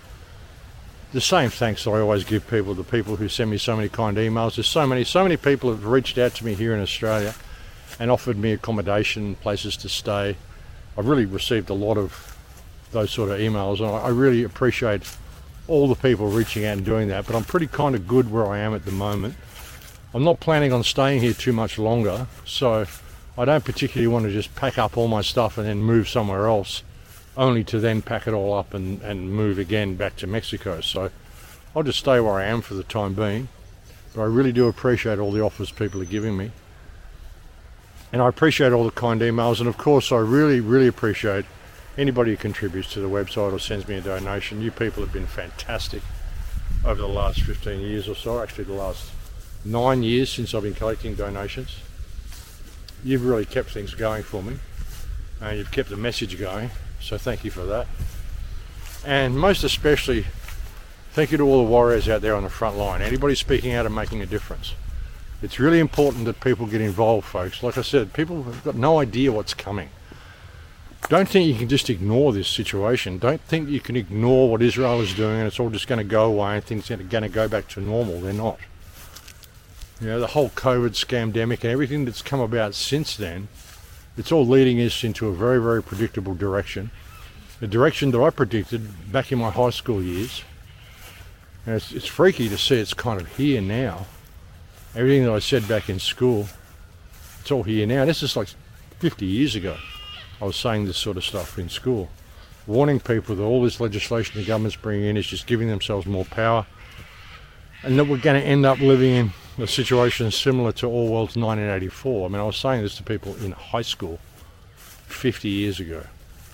the same thanks I always give people, the people who send me so many kind emails. There's so many, so many people have reached out to me here in Australia and offered me accommodation, places to stay. I've really received a lot of those sort of emails, and I really appreciate all the people reaching out and doing that. But I'm pretty kind of good where I am at the moment. I'm not planning on staying here too much longer, so I don't particularly want to just pack up all my stuff and then move somewhere else, only to then pack it all up and, and move again back to Mexico. So I'll just stay where I am for the time being. But I really do appreciate all the offers people are giving me. And I appreciate all the kind emails, and of course I really, really appreciate anybody who contributes to the website or sends me a donation. You people have been fantastic over the last fifteen years or so, actually the last nine years since I've been collecting donations. You've really kept things going for me, and you've kept the message going, so thank you for that. And most especially, thank you to all the warriors out there on the front line, anybody speaking out and making a difference. It's really important that people get involved, folks. Like I said, people have got no idea what's coming. Don't think you can just ignore this situation. Don't think you can ignore what Israel is doing and it's all just going to go away and things are going to go back to normal. They're not. You know, the whole COVID scamdemic and everything that's come about since then, it's all leading us into a very, very predictable direction. The direction that I predicted back in my high school years. And it's, it's freaky to see it's kind of here now. Everything that I said back in school, it's all here now. This is like fifty years ago. I was saying this sort of stuff in school, warning people that all this legislation the government's bringing in is just giving themselves more power, and that we're going to end up living in a situation similar to Orwell's nineteen eighty-four. I mean, I was saying this to people in high school fifty years ago.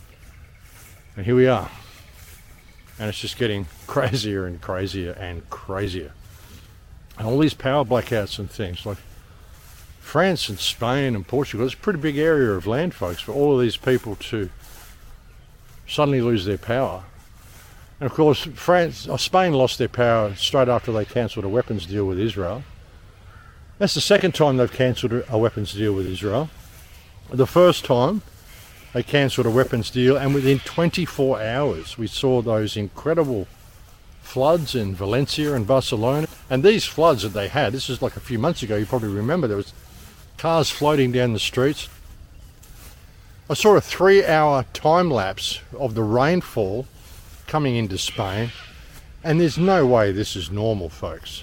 And here we are. And it's just getting crazier and crazier and crazier. And all these power blackouts and things, like France and Spain and Portugal, it's a pretty big area of land, folks, for all of these people to suddenly lose their power. And of course, France, or Spain lost their power straight after they cancelled a weapons deal with Israel. That's the second time they've cancelled a weapons deal with Israel. The first time, they cancelled a weapons deal, and within twenty-four hours, we saw those incredible floods in Valencia and Barcelona. And these floods that they had, this is like a few months ago, you probably remember, there was cars floating down the streets. I saw a three hour time lapse of the rainfall coming into Spain, and there's no way this is normal, folks.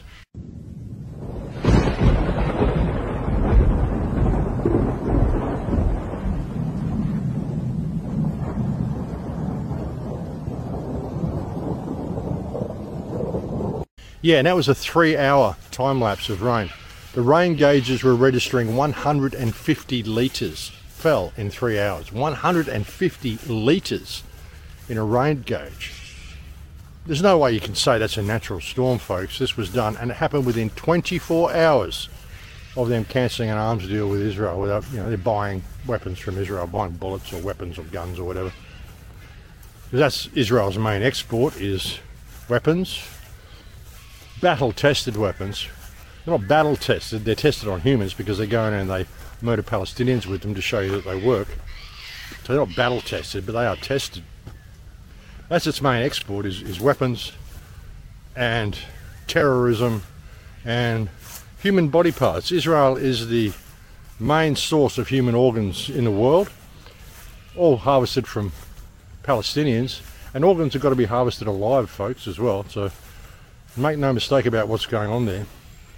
Yeah, and that was a three hour time lapse of rain. The rain gauges were registering one hundred fifty litres fell in three hours. one hundred fifty litres in a rain gauge. There's no way you can say that's a natural storm, folks. This was done, and it happened within twenty-four hours of them cancelling an arms deal with Israel. Without, you know, they're buying weapons from Israel, buying bullets or weapons or guns or whatever. Because that's Israel's main export, is weapons. Battle-tested weapons. They're not battle-tested, they're tested on humans because they go in and they murder Palestinians with them to show you that they work. So they're not battle-tested, but they are tested. That's its main export, is, is weapons and terrorism And human body parts. Israel is the main source of human organs in the world, all harvested from Palestinians, and organs have got to be harvested alive, folks, as well, so make no mistake about what's going on there.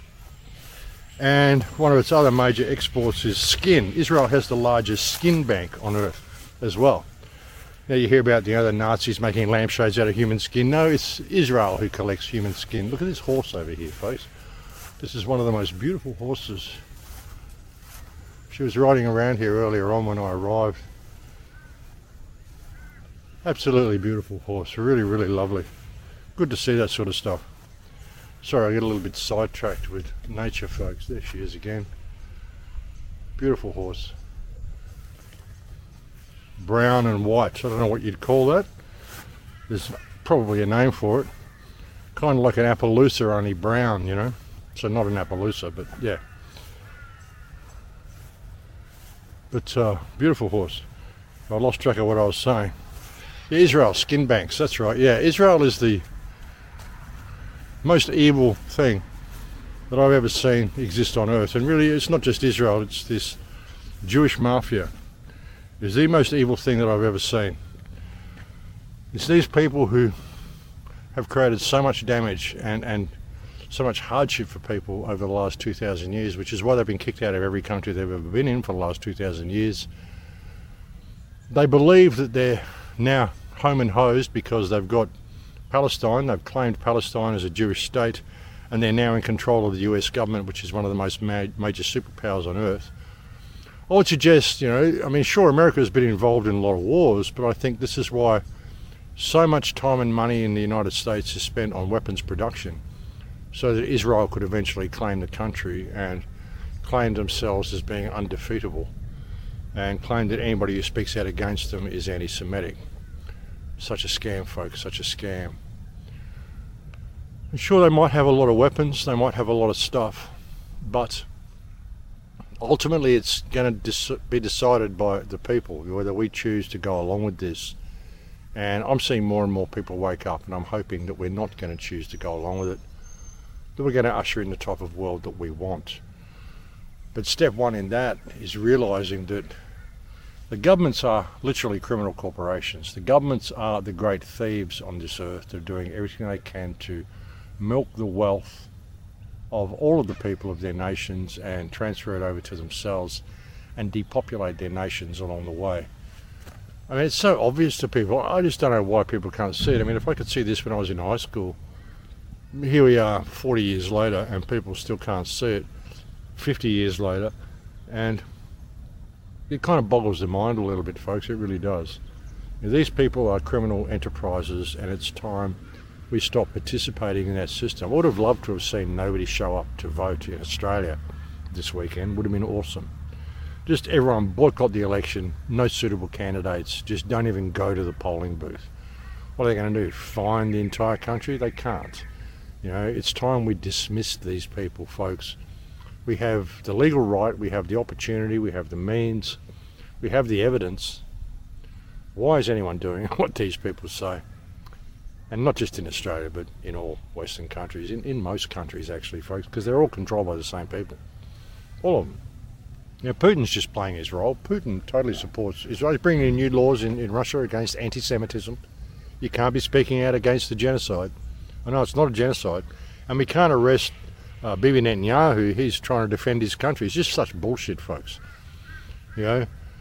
And one of its other major exports is skin. Israel has the largest skin bank on earth as well. Now you hear about the other Nazis making lampshades out of human skin. No, it's Israel who collects human skin. Look at this horse over here, folks. This is one of the most beautiful horses. She was riding around here earlier on when I arrived. Absolutely beautiful horse, really, really lovely. Good to see that sort of stuff. Sorry, I get a little bit sidetracked with nature, folks. There she is again. Beautiful horse. Brown and white. I don't know what you'd call that. There's probably a name for it. Kind of like an Appaloosa, only brown, you know. So not an Appaloosa, but yeah. But uh, beautiful horse. I lost track of what I was saying. Yeah, Israel, skin banks, that's right. Yeah, Israel is the most evil thing that I've ever seen exist on earth. And really, it's not just Israel, it's this Jewish mafia. It's the most evil thing that I've ever seen. It's these people who have created so much damage and, and so much hardship for people over the last two thousand years, which is why they've been kicked out of every country they've ever been in for the last two thousand years. They believe that they're now home and hosed because they've got Palestine, they've claimed Palestine as a Jewish state, and they're now in control of the U S government, which is one of the most ma major superpowers on earth. I would suggest, you know, I mean, sure, America's been involved in a lot of wars, but I think this is why so much time and money in the United States is spent on weapons production, so that Israel could eventually claim the country and claim themselves as being undefeatable, and claim that anybody who speaks out against them is anti-Semitic. Such a scam, folks, such a scam. And sure, they might have a lot of weapons, they might have a lot of stuff, but ultimately it's going to be decided by the people, whether we choose to go along with this. And I'm seeing more and more people wake up, and I'm hoping that we're not going to choose to go along with it, that we're going to usher in the type of world that we want. But step one in that is realizing that the governments are literally criminal corporations. The governments are the great thieves on this earth. They're doing everything they can to milk the wealth of all of the people of their nations and transfer it over to themselves and depopulate their nations along the way. I mean, it's so obvious to people. I just don't know why people can't see it. I mean, if I could see this when I was in high school, here we are forty years later and people still can't see it, fifty years later, and it kind of boggles the mind a little bit, folks. It really does. You know, these people are criminal enterprises, and it's time we stop participating in that system. I would have loved to have seen nobody show up to vote in Australia this weekend. Would have been awesome. Just everyone boycott the election, no suitable candidates, just don't even go to the polling booth. What are they going to do, fine the entire country? They can't. You know, it's time we dismiss these people, folks. We have the legal right, we have the opportunity, we have the means, we have the evidence. Why is anyone doing what these people say? And not just in Australia, but in all Western countries, in, in most countries actually, folks, because they're all controlled by the same people. All of them. You know, Putin's just playing his role. Putin totally supports Israel. He's bringing in new laws in, in Russia against anti-Semitism. You can't be speaking out against the genocide. I know it's not a genocide. And we can't arrest Uh, Bibi Netanyahu. He's trying to defend his country. It's just such bullshit, folks. You know,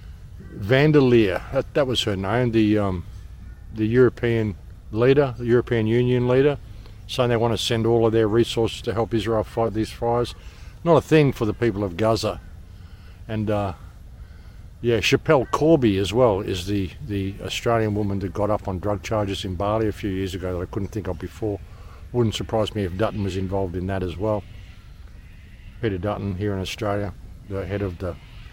van der Leer, that, that was her name, the um, the European leader, the European Union leader, saying they want to send all of their resources to help Israel fight these fires. Not a thing for the people of Gaza. And uh, yeah, Schapelle Corby as well is the, the Australian woman that got up on drug charges in Bali a few years ago that I couldn't think of before. Wouldn't surprise me if Dutton was involved in that as well. Peter Dutton here in Australia, the head of the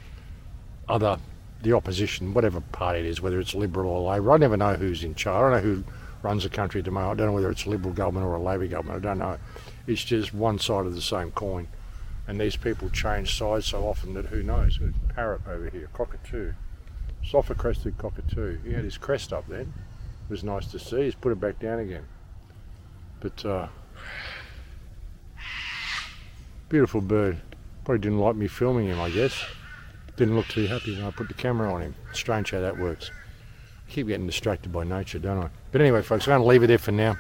other, the opposition, whatever party it is, whether it's Liberal or Labor. I never know who's in charge. I don't know who runs the country at the moment. I don't know whether it's a Liberal government or a Labor government. I don't know. It's just one side of the same coin. And these people change sides so often that who knows. There's a parrot over here, cockatoo. Sulphur-crested cockatoo. He had his crest up then. It was nice to see. He's put it back down again. But uh, Beautiful bird. Probably didn't like me filming him, I guess. Didn't look too happy when I put the camera on him. Strange how that works. I keep getting distracted by nature, don't I? But anyway, folks, I'm going to leave it there for now.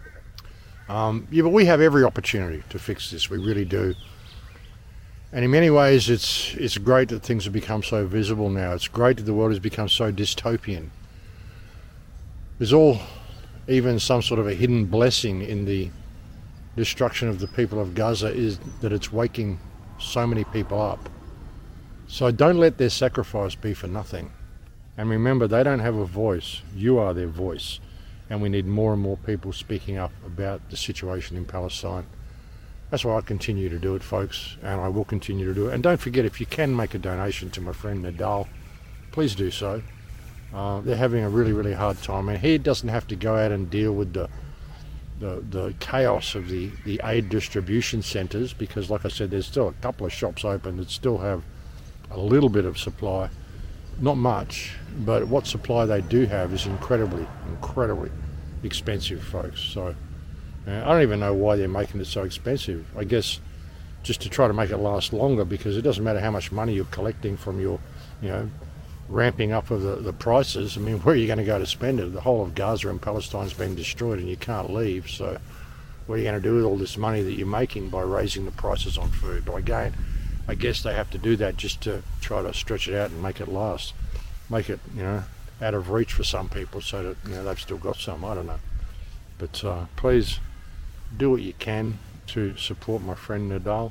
Um, yeah, but we have every opportunity to fix this. We really do. And in many ways, it's it's great that things have become so visible now. It's great that the world has become so dystopian. There's all, even some sort of a hidden blessing in the destruction of the people of Gaza, is that it's waking so many people up. So don't let their sacrifice be for nothing. And remember, they don't have a voice. You are their voice. And we need more and more people speaking up about the situation in Palestine. That's why I continue to do it, folks, and I will continue to do it. And don't forget, if you can make a donation to my friend Nadal, please do so. Uh, they're having a really, really hard time. And he doesn't have to go out and deal with the the, the chaos of the, the aid distribution centres, because, like I said, there's still a couple of shops open that still have a little bit of supply. Not much, but what supply they do have is incredibly, incredibly expensive, folks. So uh, I don't even know why they're making it so expensive. I guess just to try to make it last longer, because it doesn't matter how much money you're collecting from your, you know, ramping up of the, the prices. I mean, where are you going to go to spend it? The whole of Gaza and Palestine's been destroyed and you can't leave. So what are you going to do with all this money that you're making by raising the prices on food? But again, I guess they have to do that just to try to stretch it out and make it last. Make it, you know, out of reach for some people so that, you know, they've still got some. I don't know. But uh, please do what you can to support my friend Nadal.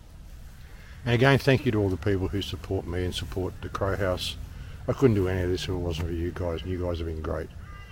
And again, thank you to all the people who support me and support the Crow House. I couldn't do any of this if it wasn't for you guys, and you guys have been great.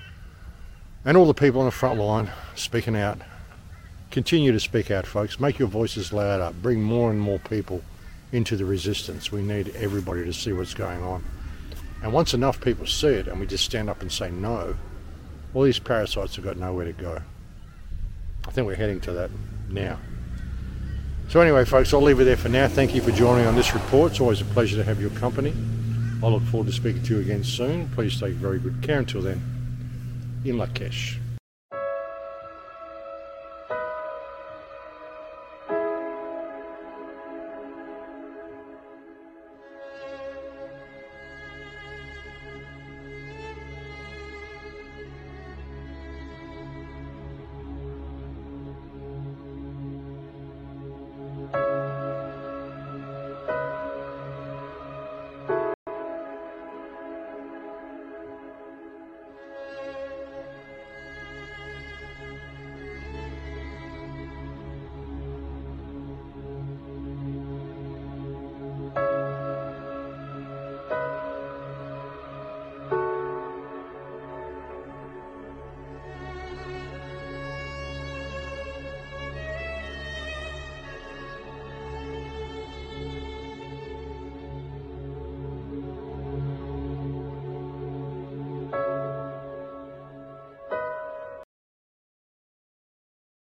And all the people on the front line speaking out. Continue to speak out, folks. Make your voices louder. Bring more and more people into the resistance. We need everybody to see what's going on. And once enough people see it and we just stand up and say no, all these parasites have got nowhere to go. I think we're heading to that now. So anyway, folks, I'll leave it there for now. Thank you for joining on this report. It's always a pleasure to have your company. I look forward to speaking to you again soon. Please take very good care until then. In Lakesh.